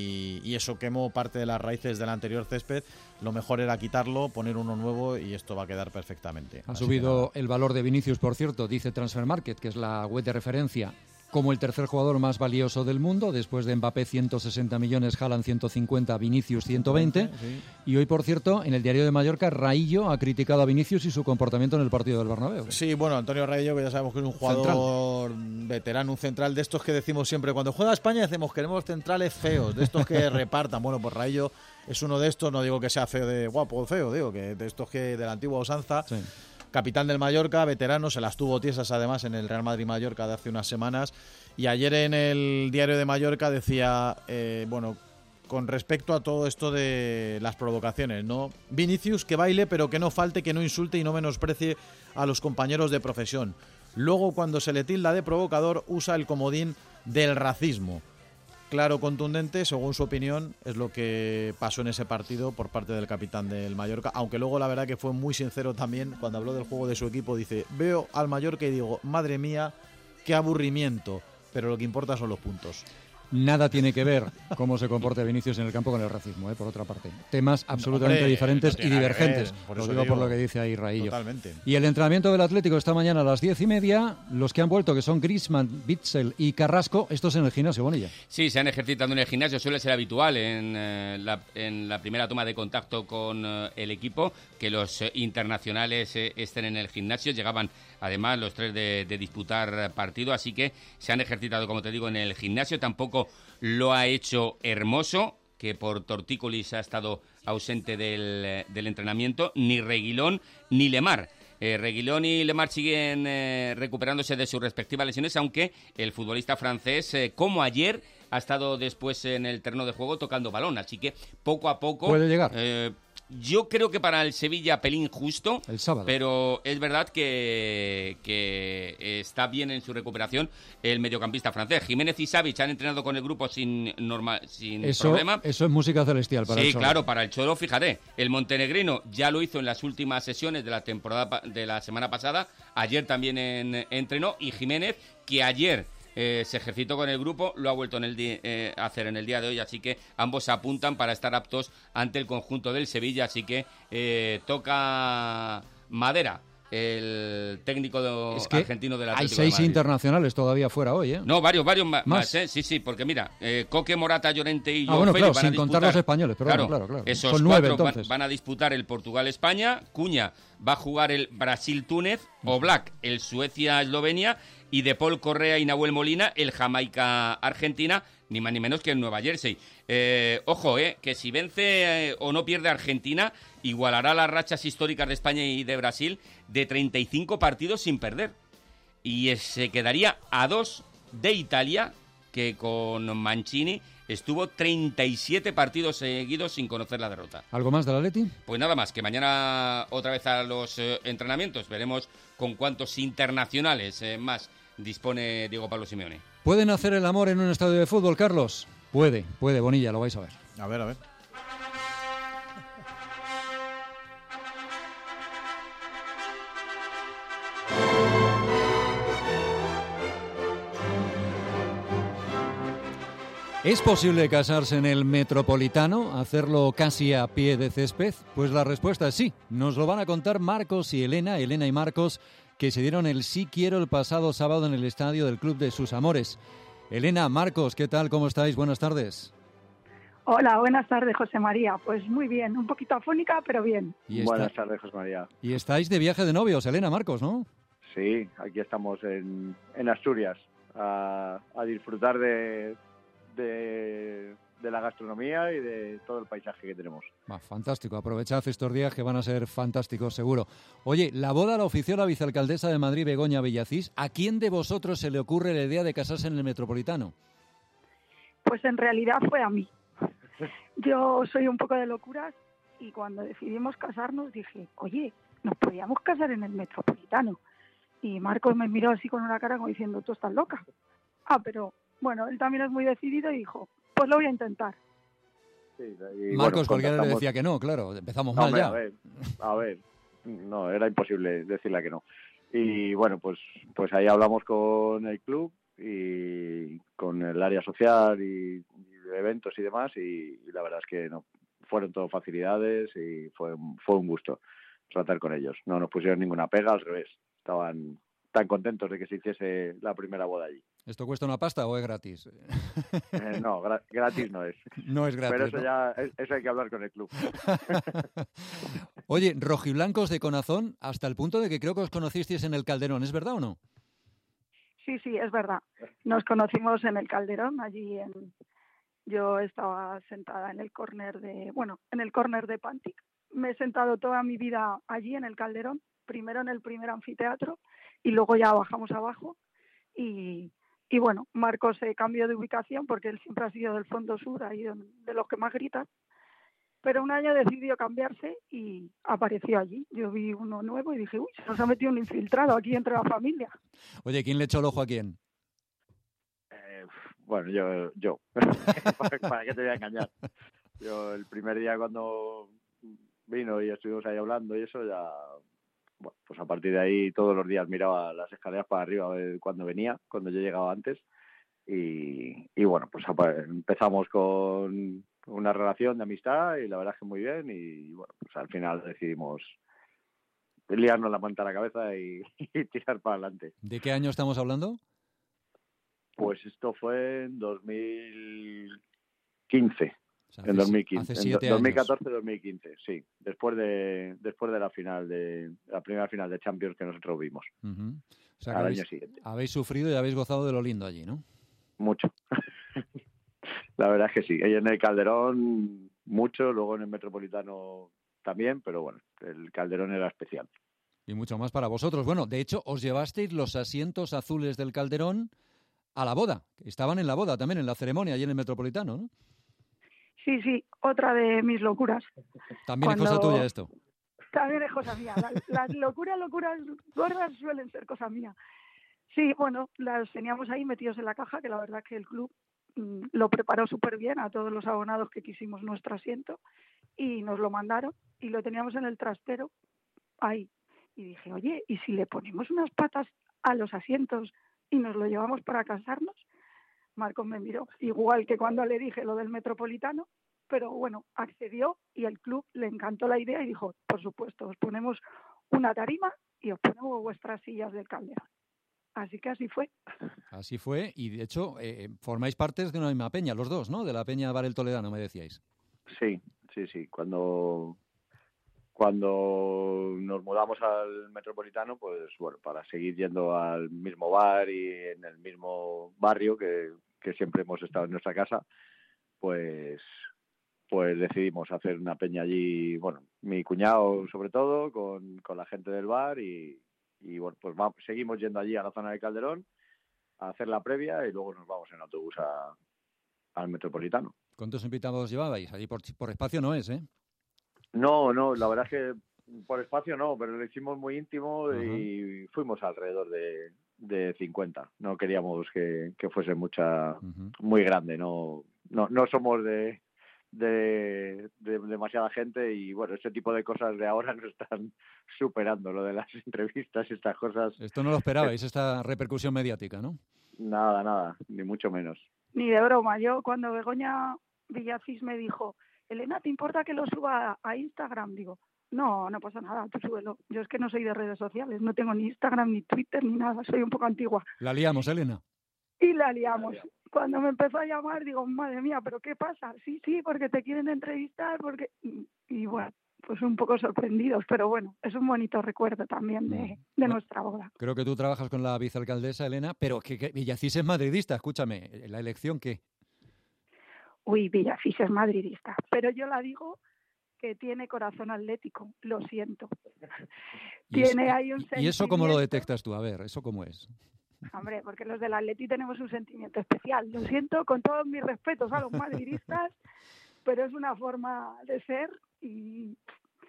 y eso quemó parte de las raíces del anterior césped. Lo mejor era quitarlo, poner uno nuevo y esto va a quedar perfectamente.
Ha subido el valor de Vinicius, por cierto, dice Transfermarkt, que es la web de referencia, como el tercer jugador más valioso del mundo, después de Mbappé 160 millones, Haaland 150, Vinicius 120. Sí. Y hoy, por cierto, en el Diario de Mallorca, Raillo ha criticado a Vinicius y su comportamiento en el partido del Bernabéu.
Sí, bueno, Antonio Raillo, que ya sabemos que es un jugador veterano, un central de estos que decimos siempre, cuando juega España decimos queremos centrales feos, de estos que repartan. Bueno, pues Raillo es uno de estos, no digo que sea feo de guapo o feo, digo que de estos que de la antigua usanza. Sí. Capitán del Mallorca, veterano, se las tuvo tiesas además en el Real Madrid-Mallorca de hace unas semanas. Y ayer en el Diario de Mallorca decía, con respecto a todo esto de las provocaciones, ¿no? Vinicius que baile, pero que no falte, que no insulte y no menosprecie a los compañeros de profesión. Luego, cuando se le tilda de provocador, usa el comodín del racismo. Claro, contundente, según su opinión, es lo que pasó en ese partido por parte del capitán del Mallorca, aunque luego la verdad que fue muy sincero también cuando habló del juego de su equipo. Dice, veo al Mallorca y digo, madre mía, qué aburrimiento, pero lo que importa son los puntos.
Nada tiene que ver cómo se comporta Vinicius en el campo con el racismo, por otra parte. Temas absolutamente diferentes y divergentes. Lo digo por lo que dice ahí Raillo.
Totalmente.
Y el entrenamiento del Atlético esta mañana a las 10:30. Los que han vuelto, que son Griezmann, Witsel y Carrasco, estos en el gimnasio, Bonilla.
Sí, se han ejercitado en el gimnasio. Suele ser habitual en la primera toma de contacto con el equipo que los internacionales estén en el gimnasio. Llegaban además los 3 de disputar partido, así que se han ejercitado, como te digo, en el gimnasio. Tampoco lo ha hecho Hermoso, que por tortícolis ha estado ausente del entrenamiento, ni Reguilón ni Lemar. Reguilón y Lemar siguen recuperándose de sus respectivas lesiones, aunque el futbolista francés, como ayer, ha estado después en el terreno de juego tocando balón, así que poco a poco
puede llegar.
Yo creo que para el Sevilla pelín justo,
el sábado.
Pero es verdad que está bien en su recuperación el mediocampista francés. Jiménez y Savic han entrenado con el grupo sin problema.
Eso es música celestial para el Cholo.
Sí, claro, para el Cholo, fíjate. El montenegrino ya lo hizo en las últimas sesiones de la temporada de la semana pasada. Ayer también entrenó, y Jiménez, que ayer se ejercitó con el grupo, lo ha vuelto a hacer en el día de hoy, así que ambos apuntan para estar aptos ante el conjunto del Sevilla, así que toca madera el técnico argentino del Atlético.
Hay 6 internacionales todavía fuera hoy, ¿eh?
No, varios más, ¿eh? Sí, porque mira, Coque, Morata, Llorente y
Joao Félix van a disputar,
contar
los españoles, pero claro.
Esos
son
4
9,
van a disputar el Portugal-España, Cuña va a jugar el Brasil-Túnez, Oblak el Suecia-Eslovenia, y de Paul Correa y Nahuel Molina, el Jamaica-Argentina, ni más ni menos que en Nueva Jersey. Ojo, que si vence o no pierde Argentina, igualará las rachas históricas de España y de Brasil de 35 partidos sin perder. Y se quedaría a 2 de Italia, que con Mancini estuvo 37 partidos seguidos sin conocer la derrota.
¿Algo más del Atleti?
Pues nada más, que mañana otra vez a los entrenamientos. Veremos con cuántos internacionales más dispone Diego Pablo Simeone.
¿Pueden hacer el amor en un estadio de fútbol, Carlos? Puede, Bonilla, lo vais a ver.
A ver.
¿Es posible casarse en el Metropolitano, hacerlo casi a pie de césped? Pues la respuesta es sí. Nos lo van a contar Marcos y Elena y Marcos, que se dieron el sí quiero el pasado sábado en el estadio del Club de sus Amores. Elena, Marcos, ¿qué tal? ¿Cómo estáis? Buenas tardes.
Hola, buenas tardes, José María. Pues muy bien, un poquito afónica, pero bien.
Buenas tardes, José María.
Y estáis de viaje de novios, Elena, Marcos, ¿no?
Sí, aquí estamos en Asturias a disfrutar de la gastronomía y de todo el paisaje que tenemos.
Fantástico, aprovechad estos días que van a ser fantásticos, seguro. Oye, la boda la ofició la vicealcaldesa de Madrid, Begoña Villacís. ¿A quién de vosotros se le ocurre la idea de casarse en el Metropolitano?
Pues en realidad fue a mí. Yo soy un poco de locuras y cuando decidimos casarnos dije, oye, nos podíamos casar en el Metropolitano. Y Marcos me miró así con una cara como diciendo, tú estás loca. Pero bueno, él también es muy decidido y dijo, pues lo voy a intentar.
Sí,
Marcos, cualquiera le decía que no, claro, empezamos mal ya.
A ver, no, era imposible decirle que no. Y bueno, pues ahí hablamos con el club y con el área social y de eventos y demás, y la verdad es que no, fueron todo facilidades y fue un gusto tratar con ellos. No nos pusieron ninguna pega, al revés, estaban tan contentos de que se hiciese la primera boda allí.
¿Esto cuesta una pasta o es gratis?
No, gratis no es.
No es gratis.
Pero eso
¿no?
Eso hay que hablar con el club.
Oye, rojiblancos de Conazón, hasta el punto de que creo que os conocisteis en el Calderón, ¿es verdad o no?
Sí, es verdad. Nos conocimos en el Calderón, yo estaba sentada en el córner de Pantic. Me he sentado toda mi vida allí en el Calderón, primero en el primer anfiteatro y luego ya bajamos abajo y bueno, Marcos se cambió de ubicación porque él siempre ha sido del fondo sur, ahí de los que más gritan, pero un año decidió cambiarse y apareció allí. Yo vi uno nuevo y dije, uy, se nos ha metido un infiltrado aquí entre la familia.
Oye, ¿quién le echó el ojo a quién?
Bueno, yo. ¿Para qué te voy a engañar? Yo el primer día cuando vino y estuvimos ahí hablando y eso ya... Bueno, pues a partir de ahí todos los días miraba las escaleras para arriba a ver cuándo venía, cuando yo llegaba antes y bueno, pues empezamos con una relación de amistad y la verdad es que muy bien y bueno, pues al final decidimos liarnos la manta a la cabeza y tirar para adelante.
¿De qué año estamos hablando?
Pues esto fue en 2015.
O sea,
en 2015,
hace 7 años.
2014-2015, sí, después de la final la primera final de Champions que nosotros vimos.
Uh-huh. O sea,
al año siguiente.
Habéis sufrido y habéis gozado de lo lindo allí, ¿no?
Mucho. La verdad es que sí. En el Calderón mucho, luego en el Metropolitano también, pero bueno, el Calderón era especial.
Y mucho más para vosotros. Bueno, de hecho, os llevasteis los asientos azules del Calderón a la boda. Estaban en la boda también, en la ceremonia, allí en el Metropolitano, ¿no?
Sí, otra de mis locuras.
También es cosa tuya esto.
También es cosa mía. Las locuras gordas suelen ser cosa mía. Sí, bueno, las teníamos ahí metidos en la caja, que la verdad es que el club lo preparó súper bien a todos los abonados que quisimos nuestro asiento y nos lo mandaron y lo teníamos en el trastero ahí. Y dije, oye, ¿y si le ponemos unas patas a los asientos y nos lo llevamos para casarnos? Marcos me miró, igual que cuando le dije lo del Metropolitano, pero bueno, accedió y el club le encantó la idea y dijo, por supuesto, os ponemos una tarima y os ponemos vuestras sillas del Calderón. Así que así fue.
Así fue, y de hecho formáis partes de una misma peña, los dos, ¿no? De la peña Bar el Toledano, me decíais.
Sí. Cuando cuando nos mudamos al Metropolitano, pues bueno, para seguir yendo al mismo bar y en el mismo barrio que siempre hemos estado en nuestra casa, pues decidimos hacer una peña allí, bueno, mi cuñado sobre todo, con la gente del bar y bueno, pues seguimos yendo allí a la zona de Calderón a hacer la previa y luego nos vamos en autobús al Metropolitano.
¿Cuántos invitados llevabais? Allí por espacio no es, ¿eh?
No, la verdad es que por espacio no, pero lo hicimos muy íntimo y fuimos alrededor de 50. No queríamos que fuese muy grande, no somos de demasiada gente y bueno, este tipo de cosas de ahora nos están superando, lo de las entrevistas y estas cosas.
Esto no lo esperabais, esta repercusión mediática, ¿no?
Nada, ni mucho menos.
Ni de broma. Yo cuando Begoña Villacís me dijo, Elena, ¿te importa que lo suba a Instagram? Digo, no pasa nada, tú súbelo. Yo es que no soy de redes sociales, no tengo ni Instagram, ni Twitter, ni nada, soy un poco antigua.
La liamos, Elena.
Y la liamos. Cuando me empezó a llamar, digo, madre mía, ¿pero qué pasa? Sí, porque te quieren entrevistar, porque... Y bueno, pues un poco sorprendidos, pero bueno, es un bonito recuerdo también de nuestra boda.
Creo que tú trabajas con la vicealcaldesa, Elena, pero que Villacís es madridista, escúchame, ¿la elección qué?
Uy, Villacís es madridista, pero yo la digo que tiene corazón atlético, lo siento. Tiene ahí un sentimiento...
¿Y eso cómo lo detectas tú? A ver, ¿eso cómo es?
Hombre, porque los del Atleti tenemos un sentimiento especial. Lo siento, con todos mis respetos a los madridistas, pero es una forma de ser y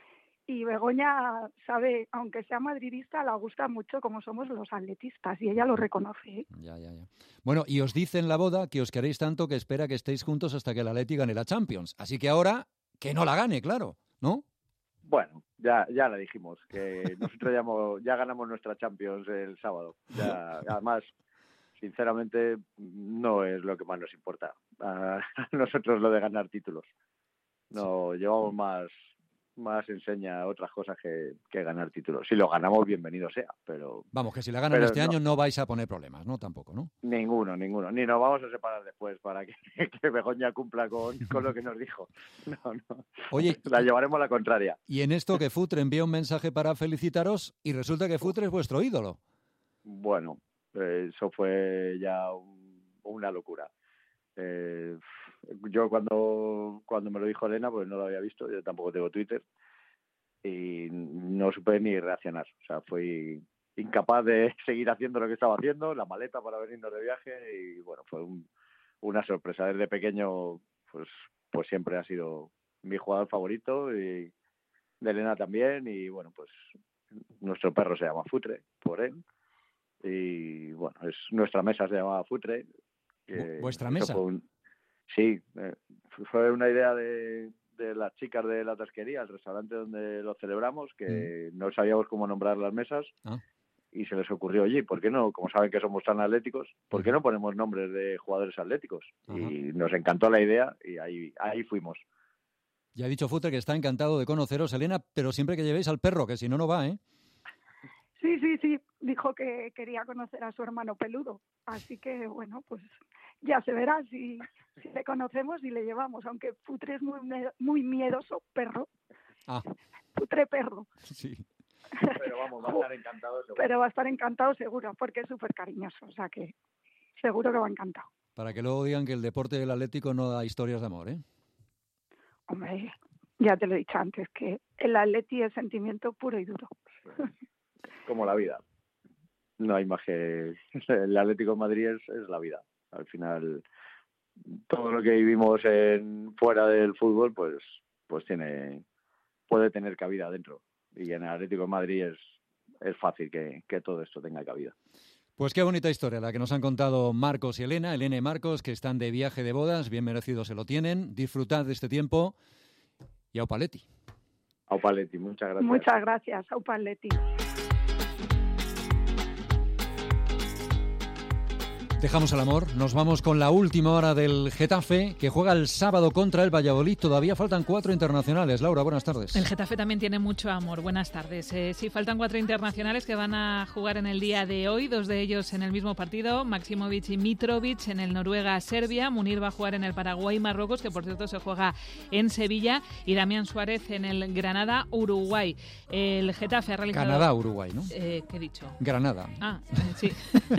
Begoña sabe, aunque sea madridista, la gusta mucho como somos los atletistas y ella lo reconoce, ¿eh?
Ya. Bueno, y os dice en la boda que os queréis tanto que espera que estéis juntos hasta que el Atleti gane la Champions. Así que ahora, que no la gane, claro, ¿no?
Bueno, ya la dijimos, que nosotros ya ganamos nuestra Champions el sábado. Ya, además, sinceramente, no es lo que más nos importa. A nosotros lo de ganar títulos. No, llevamos más enseña otras cosas que ganar títulos. Si lo ganamos, bienvenido sea, pero...
Vamos, que si la ganan este año no vais a poner problemas, ¿no? Tampoco, ¿no?
Ninguno. Ni nos vamos a separar después para que Begoña cumpla con lo que nos dijo. No.
Oye,
la llevaremos a la contraria.
Y en esto que Futre envía un mensaje para felicitaros y resulta que Futre es vuestro ídolo.
Bueno, eso fue ya una locura. Yo cuando me lo dijo Elena, pues no lo había visto, yo tampoco tengo Twitter y no supe ni reaccionar, o sea, fui incapaz de seguir haciendo lo que estaba haciendo, la maleta para venirnos de viaje y bueno, fue una sorpresa. Desde pequeño pues siempre ha sido mi jugador favorito y de Elena también y bueno, pues nuestro perro se llama Futre por él y bueno, nuestra mesa se llama Futre.
¿Vuestra mesa?
Sí, fue una idea de las chicas de la tasquería, el restaurante donde lo celebramos, que no sabíamos cómo nombrar las mesas y se les ocurrió, oye, ¿por qué no? Como saben que somos tan atléticos, ¿por qué no ponemos nombres de jugadores atléticos? Y nos encantó la idea y ahí fuimos.
Ya ha dicho Futre que está encantado de conoceros, Elena, pero siempre que llevéis al perro, que si no va, ¿eh?
Sí, dijo que quería conocer a su hermano peludo, así que bueno, pues ya se verá si le conocemos y le llevamos, aunque Futre es muy miedoso, perro. Futre perro.
Sí.
Pero vamos, va a estar encantado seguro.
Pero va a estar encantado seguro, porque es súper cariñoso, o sea que seguro que va encantado.
Para que luego digan que el deporte del Atlético no da historias de amor, ¿eh?
Hombre, ya te lo he dicho antes, que el Atleti es sentimiento puro y duro.
Como la vida. No hay más que... El Atlético de Madrid es la vida. Al final, todo lo que vivimos fuera del fútbol, pues puede tener cabida dentro. Y en el Atlético de Madrid es fácil que todo esto tenga cabida.
Pues qué bonita historia la que nos han contado Marcos y Elena y Marcos, que están de viaje de bodas, bien merecido se lo tienen. Disfrutad de este tiempo y aupa Atleti.
Aupa Atleti, muchas gracias.
Muchas gracias, aupa Atleti.
Dejamos el amor, nos vamos con la última hora del Getafe, que juega el sábado contra el Valladolid. Todavía faltan 4 internacionales. Laura, buenas tardes.
El Getafe también tiene mucho amor. Buenas tardes. Sí, faltan 4 internacionales que van a jugar en el día de hoy, 2 de ellos en el mismo partido, Maximovic y Mitrovic en el Noruega-Serbia, Munir va a jugar en el Paraguay-Marruecos, que por cierto se juega en Sevilla, y Damián Suárez en el Granada-Uruguay. El Getafe ha realizado...
Canadá-Uruguay, ¿no?
¿Qué he dicho?
Granada.
Sí.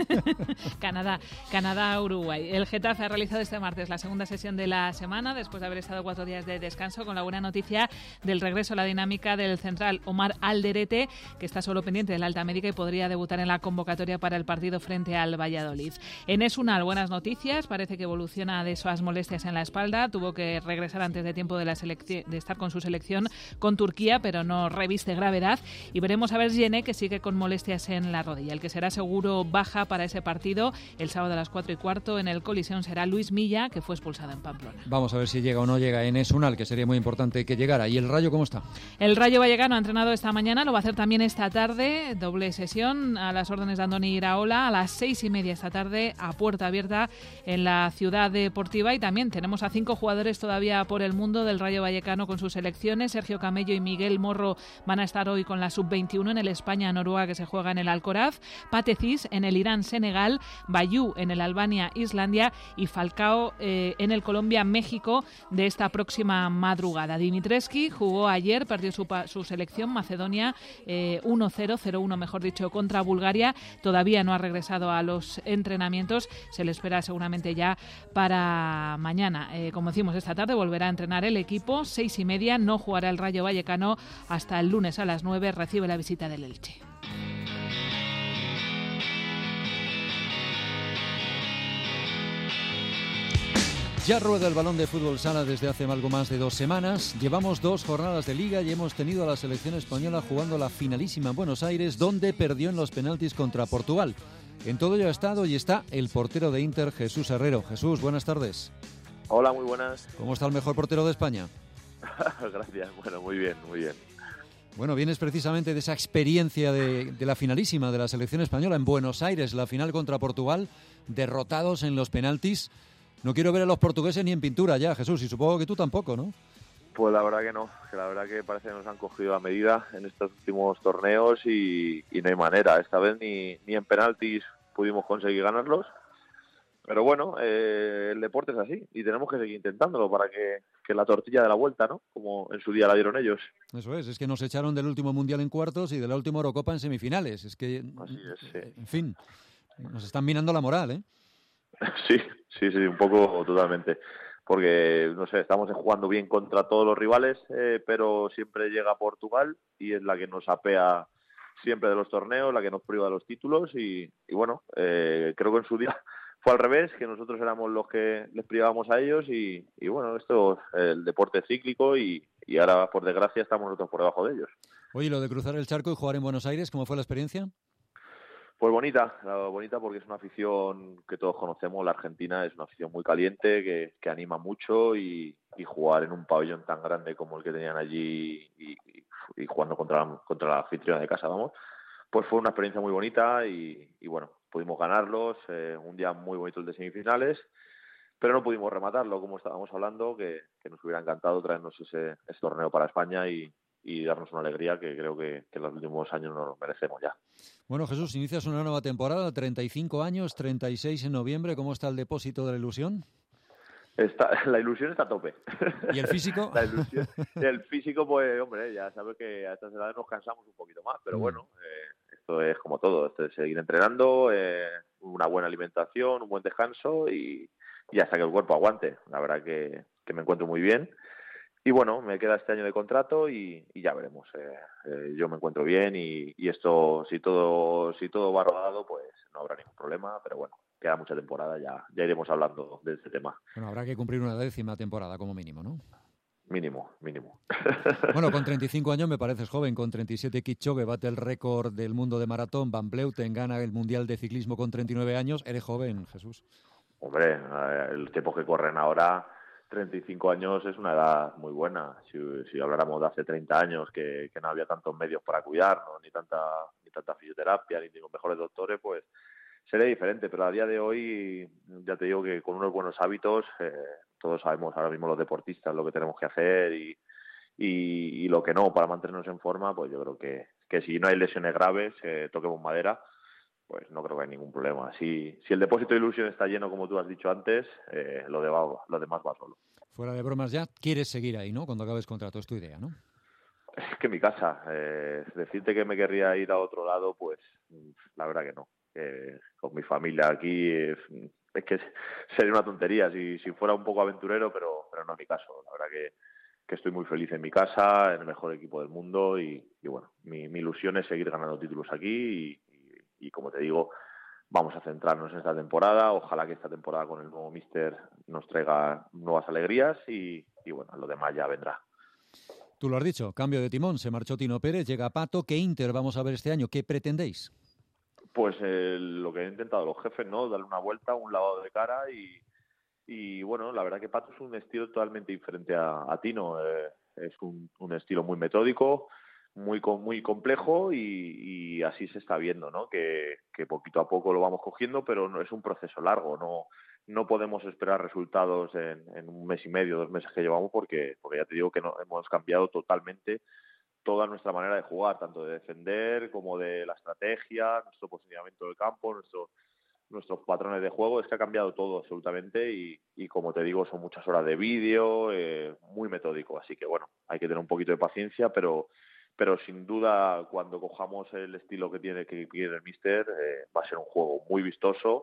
Canadá-Uruguay. El Getafe ha realizado este martes la segunda sesión de la semana, después de haber estado 4 días de descanso, con la buena noticia del regreso a la dinámica del central Omar Alderete, que está solo pendiente del Alta América y podría debutar en la convocatoria para el partido frente al Valladolid. Enes Unal, buenas noticias, parece que evoluciona de esas molestias en la espalda, tuvo que regresar antes de tiempo de estar con su selección con Turquía, pero no reviste gravedad, y veremos a ver Gene, que sigue con molestias en la rodilla. El que será seguro baja para ese partido el sábado a las 4:15 en el Coliseum será Luis Milla, que fue expulsado en Pamplona.
Vamos a ver si llega o no llega Enes Unal, que sería muy importante que llegara. ¿Y el Rayo cómo está?
El Rayo Vallecano ha entrenado esta mañana, lo va a hacer también esta tarde, doble sesión a las órdenes de Andoni Iraola, a las 6:30 esta tarde a puerta abierta en la Ciudad Deportiva. Y también tenemos a 5 jugadores todavía por el mundo del Rayo Vallecano con sus selecciones. Sergio Camello y Miguel Morro van a estar hoy con la sub-21 en el España-Noruega, que se juega en el Alcoraz, Pate Cis en el Irán-Senegal, Bayú en el Albania-Islandia y Falcao en el Colombia-México de esta próxima madrugada. Dimitrescu jugó ayer, perdió su selección Macedonia 0-1 mejor dicho, contra Bulgaria. Todavía no ha regresado a los entrenamientos, se le espera seguramente ya para mañana. Como decimos, esta tarde volverá a entrenar el equipo, 6:30, no jugará el Rayo Vallecano hasta el lunes a las 9, recibe la visita del Elche.
Ya rueda el balón de fútbol sala desde hace algo más de 2 semanas. Llevamos 2 jornadas de liga y hemos tenido a la selección española jugando la finalísima en Buenos Aires, donde perdió en los penaltis contra Portugal. En todo ello ha estado y está el portero de Inter, Jesús Herrero. Jesús, buenas tardes.
Hola, muy buenas.
¿Cómo está el mejor portero de España?
Gracias, bueno, muy bien, muy bien.
Bueno, vienes precisamente de esa experiencia de la finalísima de la selección española en Buenos Aires, la final contra Portugal, derrotados en los penaltis. No quiero ver a los portugueses ni en pintura ya, Jesús, y supongo que tú tampoco, ¿no?
Pues la verdad que no, que la verdad que parece que nos han cogido a medida en estos últimos torneos y no hay manera. Esta vez ni en penaltis pudimos conseguir ganarlos, pero bueno, el deporte es así y tenemos que seguir intentándolo para que la tortilla de la vuelta, ¿no? Como en su día la dieron ellos.
Eso es que nos echaron del último Mundial en cuartos y de la última Eurocopa en semifinales. Es que,
así es, sí.
En fin, nos están minando la moral, ¿eh?
Sí, un poco totalmente. Porque, no sé, estamos jugando bien contra todos los rivales, pero siempre llega Portugal y es la que nos apea siempre de los torneos, la que nos priva de los títulos y bueno, creo que en su día fue al revés, que nosotros éramos los que les privábamos a ellos y bueno, esto es el deporte cíclico y ahora, por desgracia, estamos nosotros por debajo de ellos.
Oye, lo de cruzar el charco y jugar en Buenos Aires, ¿cómo fue la experiencia?
Pues bonita porque es una afición que todos conocemos. La Argentina es una afición muy caliente, que anima mucho y jugar en un pabellón tan grande como el que tenían allí y jugando contra la anfitriona de casa, vamos, pues fue una experiencia muy bonita y bueno, pudimos ganarlos, un día muy bonito el de semifinales, pero no pudimos rematarlo, como estábamos hablando, que nos hubiera encantado traernos ese torneo para España y darnos una alegría que creo que en los últimos años nos lo merecemos ya.
Bueno, Jesús, inicias una nueva temporada, 35 años, 36 en noviembre. ¿Cómo está el depósito de la ilusión?
La ilusión está a tope.
¿Y el físico?
El físico, pues, hombre, ya sabes que a estas edades nos cansamos un poquito más, pero bueno, esto es como todo, esto es seguir entrenando, una buena alimentación, un buen descanso y hasta que el cuerpo aguante. La verdad que me encuentro muy bien. Y bueno, me queda este año de contrato y ya veremos. Yo me encuentro bien y esto, si todo va rodado, pues no habrá ningún problema. Pero bueno, queda mucha temporada, ya iremos hablando de este tema.
Bueno, habrá que cumplir una 10ª temporada como mínimo, ¿no?
Mínimo.
Bueno, con 35 años me pareces joven. Con 37 Kipchoge bate el récord del mundo de maratón. Van Vleuten gana el Mundial de Ciclismo con 39 años. Eres joven, Jesús.
Hombre, el tiempo que corren ahora... 35 años es una edad muy buena. Si habláramos de hace 30 años que no había tantos medios para cuidarnos, ni tanta fisioterapia, ni mejores doctores, pues seré diferente, pero a día de hoy ya te digo que con unos buenos hábitos, todos sabemos ahora mismo los deportistas lo que tenemos que hacer y lo que no para mantenernos en forma, pues yo creo que si no hay lesiones graves, toquemos madera, pues no creo que haya ningún problema. Si el depósito de ilusión está lleno, como tú has dicho antes, lo demás va solo.
Fuera de bromas ya, quieres seguir ahí, ¿no? Cuando acabes contrato, es tu idea, ¿no?
Es que mi casa, decirte que me querría ir a otro lado, pues la verdad que no. Con mi familia aquí es que sería una tontería si fuera un poco aventurero, pero no es mi caso. La verdad que estoy muy feliz en mi casa, en el mejor equipo del mundo y bueno, mi ilusión es seguir ganando títulos aquí y como te digo, vamos a centrarnos en esta temporada. Ojalá que esta temporada con el nuevo míster nos traiga nuevas alegrías y bueno, lo demás ya vendrá.
Tú lo has dicho, cambio de timón, se marchó Tino Pérez, llega Pato. ¿Qué Inter vamos a ver este año? ¿Qué pretendéis?
Pues lo que han intentado los jefes, ¿no? Darle una vuelta, un lavado de cara y bueno, la verdad que Pato es un estilo totalmente diferente a Tino. Es un estilo muy metódico, muy complejo y así se está viendo, ¿no? Que poquito a poco lo vamos cogiendo, pero no es un proceso largo, no podemos esperar resultados en un mes y medio, 2 meses que llevamos porque ya te digo que hemos cambiado totalmente toda nuestra manera de jugar, tanto de defender como de la estrategia, nuestro posicionamiento del campo, nuestros patrones de juego. Es que ha cambiado todo absolutamente y como te digo, son muchas horas de vídeo, muy metódico. Así que bueno, hay que tener un poquito de paciencia, pero sin duda cuando cojamos el estilo que quiere el míster, va a ser un juego muy vistoso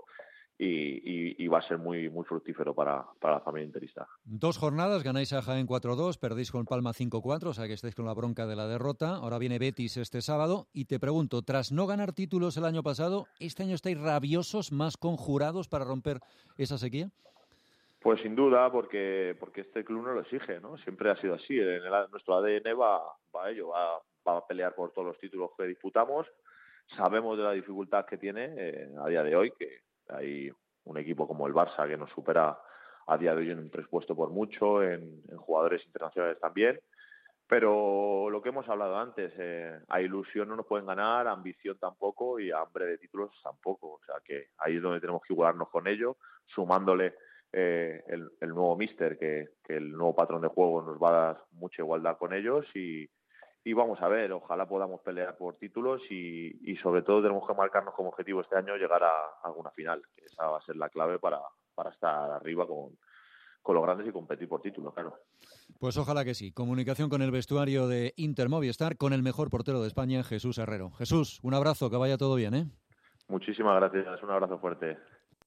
y va a ser muy, muy fructífero para la familia interista.
2 jornadas, ganáis a Jaén 4-2, perdéis con Palma 5-4, o sea que estáis con la bronca de la derrota. Ahora viene Betis este sábado y te pregunto, tras no ganar títulos el año pasado, ¿este año estáis rabiosos, más conjurados para romper esa sequía?
Pues sin duda, porque este club no lo exige, ¿no? Siempre ha sido así. Nuestro ADN va a ello, va a pelear por todos los títulos que disputamos. Sabemos de la dificultad que tiene a día de hoy, que hay un equipo como el Barça que nos supera a día de hoy en un presupuesto por mucho, en jugadores internacionales también. Pero lo que hemos hablado antes, a ilusión no nos pueden ganar, a ambición tampoco y a hambre de títulos tampoco. O sea que ahí es donde tenemos que igualarnos con ello, sumándole el nuevo míster, que el nuevo patrón de juego nos va a dar mucha igualdad con ellos y vamos a ver, ojalá podamos pelear por títulos y sobre todo tenemos que marcarnos como objetivo este año llegar a alguna final, que esa va a ser la clave para estar arriba con los grandes y competir por títulos, claro.
Pues ojalá que sí. Comunicación con el vestuario de Inter Movistar con el mejor portero de España, Jesús Herrero. Jesús, un abrazo, que vaya todo bien, ¿eh?
Muchísimas gracias, un abrazo fuerte.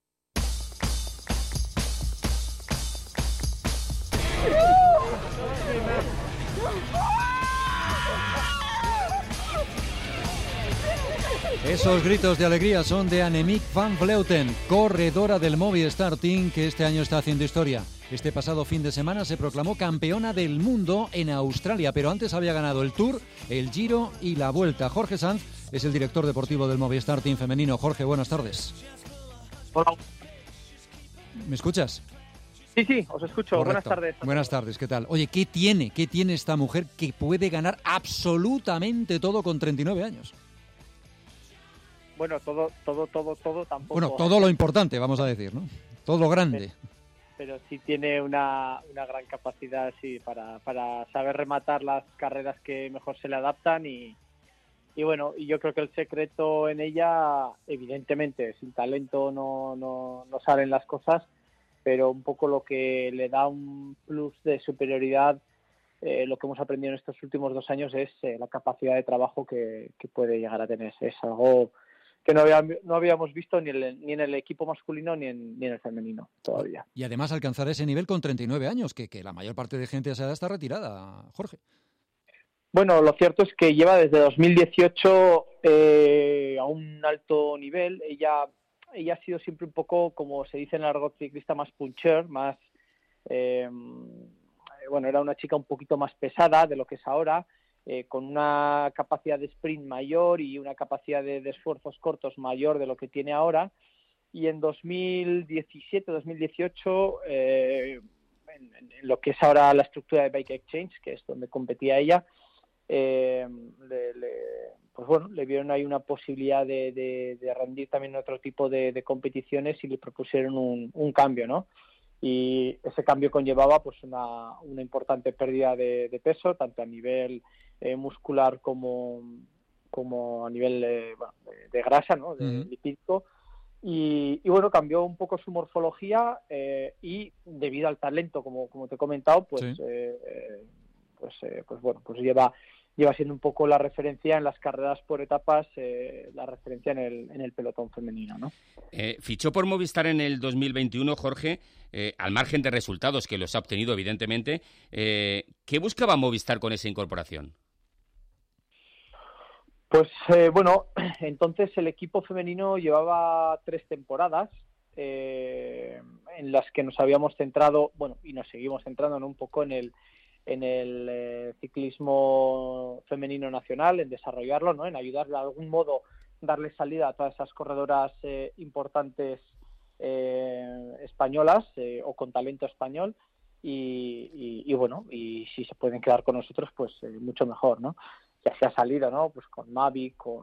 Esos gritos de alegría son de Annemiek van Vleuten, corredora del Movistar Team que este año está haciendo historia. Este pasado fin de semana se proclamó campeona del mundo en Australia, pero antes había ganado el Tour, el Giro y la Vuelta. Jorge Sanz es el director deportivo del Movistar Team femenino. Jorge, buenas tardes.
Hola.
¿Me escuchas?
Sí, os escucho.
Correcto.
Buenas tardes.
Buenas tardes, ¿qué tal? Oye, ¿qué tiene esta mujer que puede ganar absolutamente todo con 39 años?
Bueno, todo tampoco.
Bueno, todo lo importante, vamos a decir, ¿no? Todo lo grande.
Pero sí tiene una gran capacidad, sí, para saber rematar las carreras que mejor se le adaptan y bueno, y yo creo que el secreto en ella, evidentemente, sin talento no salen las cosas, pero un poco lo que le da un plus de superioridad, lo que hemos aprendido en estos últimos 2 años es la capacidad de trabajo que puede llegar a tener. Es algo que no habíamos visto ni en el equipo masculino ni en el femenino todavía.
Y además alcanzar ese nivel con 39 años, que la mayor parte de gente a esa edad está retirada, Jorge.
Bueno, lo cierto es que lleva desde 2018 a un alto nivel. Ella ha sido siempre un poco, como se dice en el argot ciclista, más puncher, más... bueno, era una chica un poquito más pesada de lo que es ahora, con una capacidad de sprint mayor y una capacidad de esfuerzos cortos mayor de lo que tiene ahora. Y en 2017-2018, en lo que es ahora la estructura de Bike Exchange, que es donde competía ella, pues bueno, le vieron ahí una posibilidad de rendir también en otro tipo de competiciones y le propusieron un cambio, ¿no? Y ese cambio conllevaba pues una importante pérdida de peso, tanto a nivel muscular como a nivel de grasa, ¿no? De lipídico. Y bueno, cambió un poco su morfología y debido al talento, como te he comentado, pues lleva siendo un poco la referencia en las carreras por etapas, la referencia en el pelotón femenino, ¿no?
Fichó por Movistar en el 2021, Jorge, al margen de resultados que los ha obtenido, evidentemente. ¿Qué buscaba Movistar con esa incorporación?
Pues bueno, entonces el equipo femenino llevaba 3 temporadas en las que nos habíamos centrado, bueno, y nos seguimos centrando, ¿no? Un poco en el ciclismo femenino nacional, en desarrollarlo, ¿no? En ayudar de algún modo, darle salida a todas esas corredoras importantes españolas o con talento español y bueno, y si se pueden quedar con nosotros, pues mucho mejor, ¿no? Ya se ha salido, ¿no? Pues con Mavi, con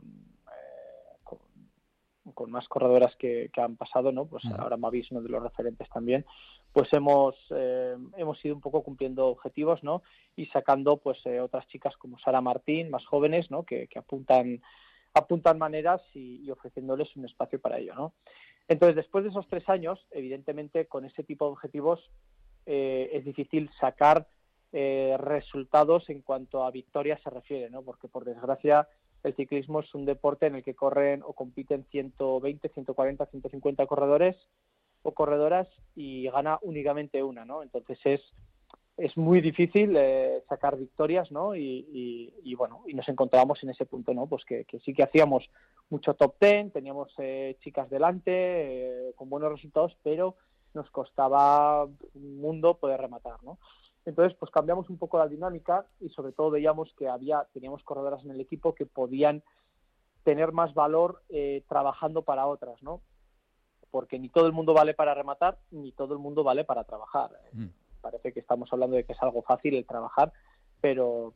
más corredoras que han pasado, ¿no? Pues ahora Mavi es uno de los referentes también. Pues hemos ido un poco cumpliendo objetivos, ¿no? Y sacando pues otras chicas como Sara Martín, más jóvenes, ¿no? Que apuntan maneras y ofreciéndoles un espacio para ello, ¿no? Entonces, después de esos 3 años, evidentemente, con ese tipo de objetivos es difícil sacar resultados en cuanto a victorias se refiere, ¿no? Porque por desgracia el ciclismo es un deporte en el que corren o compiten 120, 140, 150 corredores o corredoras y gana únicamente una, ¿no? Entonces es muy difícil sacar victorias, ¿no? Y bueno, y nos encontrábamos en ese punto, ¿no? Pues que sí que hacíamos mucho top 10, teníamos chicas delante con buenos resultados, pero nos costaba un mundo poder rematar, ¿no? Entonces, pues cambiamos un poco la dinámica y sobre todo veíamos que teníamos corredoras en el equipo que podían tener más valor trabajando para otras, ¿no? Porque ni todo el mundo vale para rematar, ni todo el mundo vale para trabajar. Parece que estamos hablando de que es algo fácil el trabajar, pero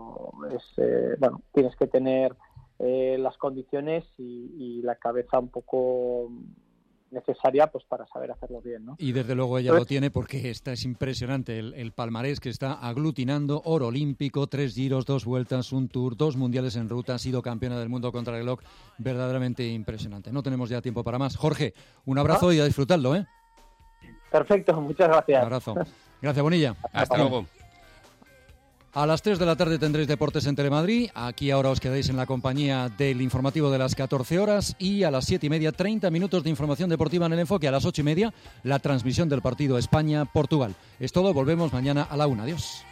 es bueno, tienes que tener las condiciones y la cabeza un poco necesaria pues para saber hacerlo bien, ¿no?
Y desde luego ella lo tiene porque es impresionante el palmarés que está aglutinando: oro olímpico, 3 giros, 2 vueltas, un tour, 2 mundiales en ruta, ha sido campeona del mundo contrarreloj, verdaderamente impresionante. No tenemos ya tiempo para más. Jorge, un abrazo y a disfrutarlo, ¿eh?
Perfecto, muchas gracias.
Un abrazo. Gracias, Bonilla.
Hasta luego.
A las 3 de la tarde tendréis Deportes en Telemadrid. Aquí ahora os quedáis en la compañía del informativo de las 14 horas. Y a las 7:30, 30 minutos de información deportiva en el enfoque. A las 8:30, la transmisión del partido España-Portugal. Es todo, volvemos mañana a la 1. Adiós.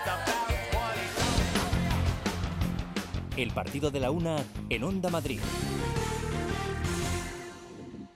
El partido de la 1 en Onda Madrid.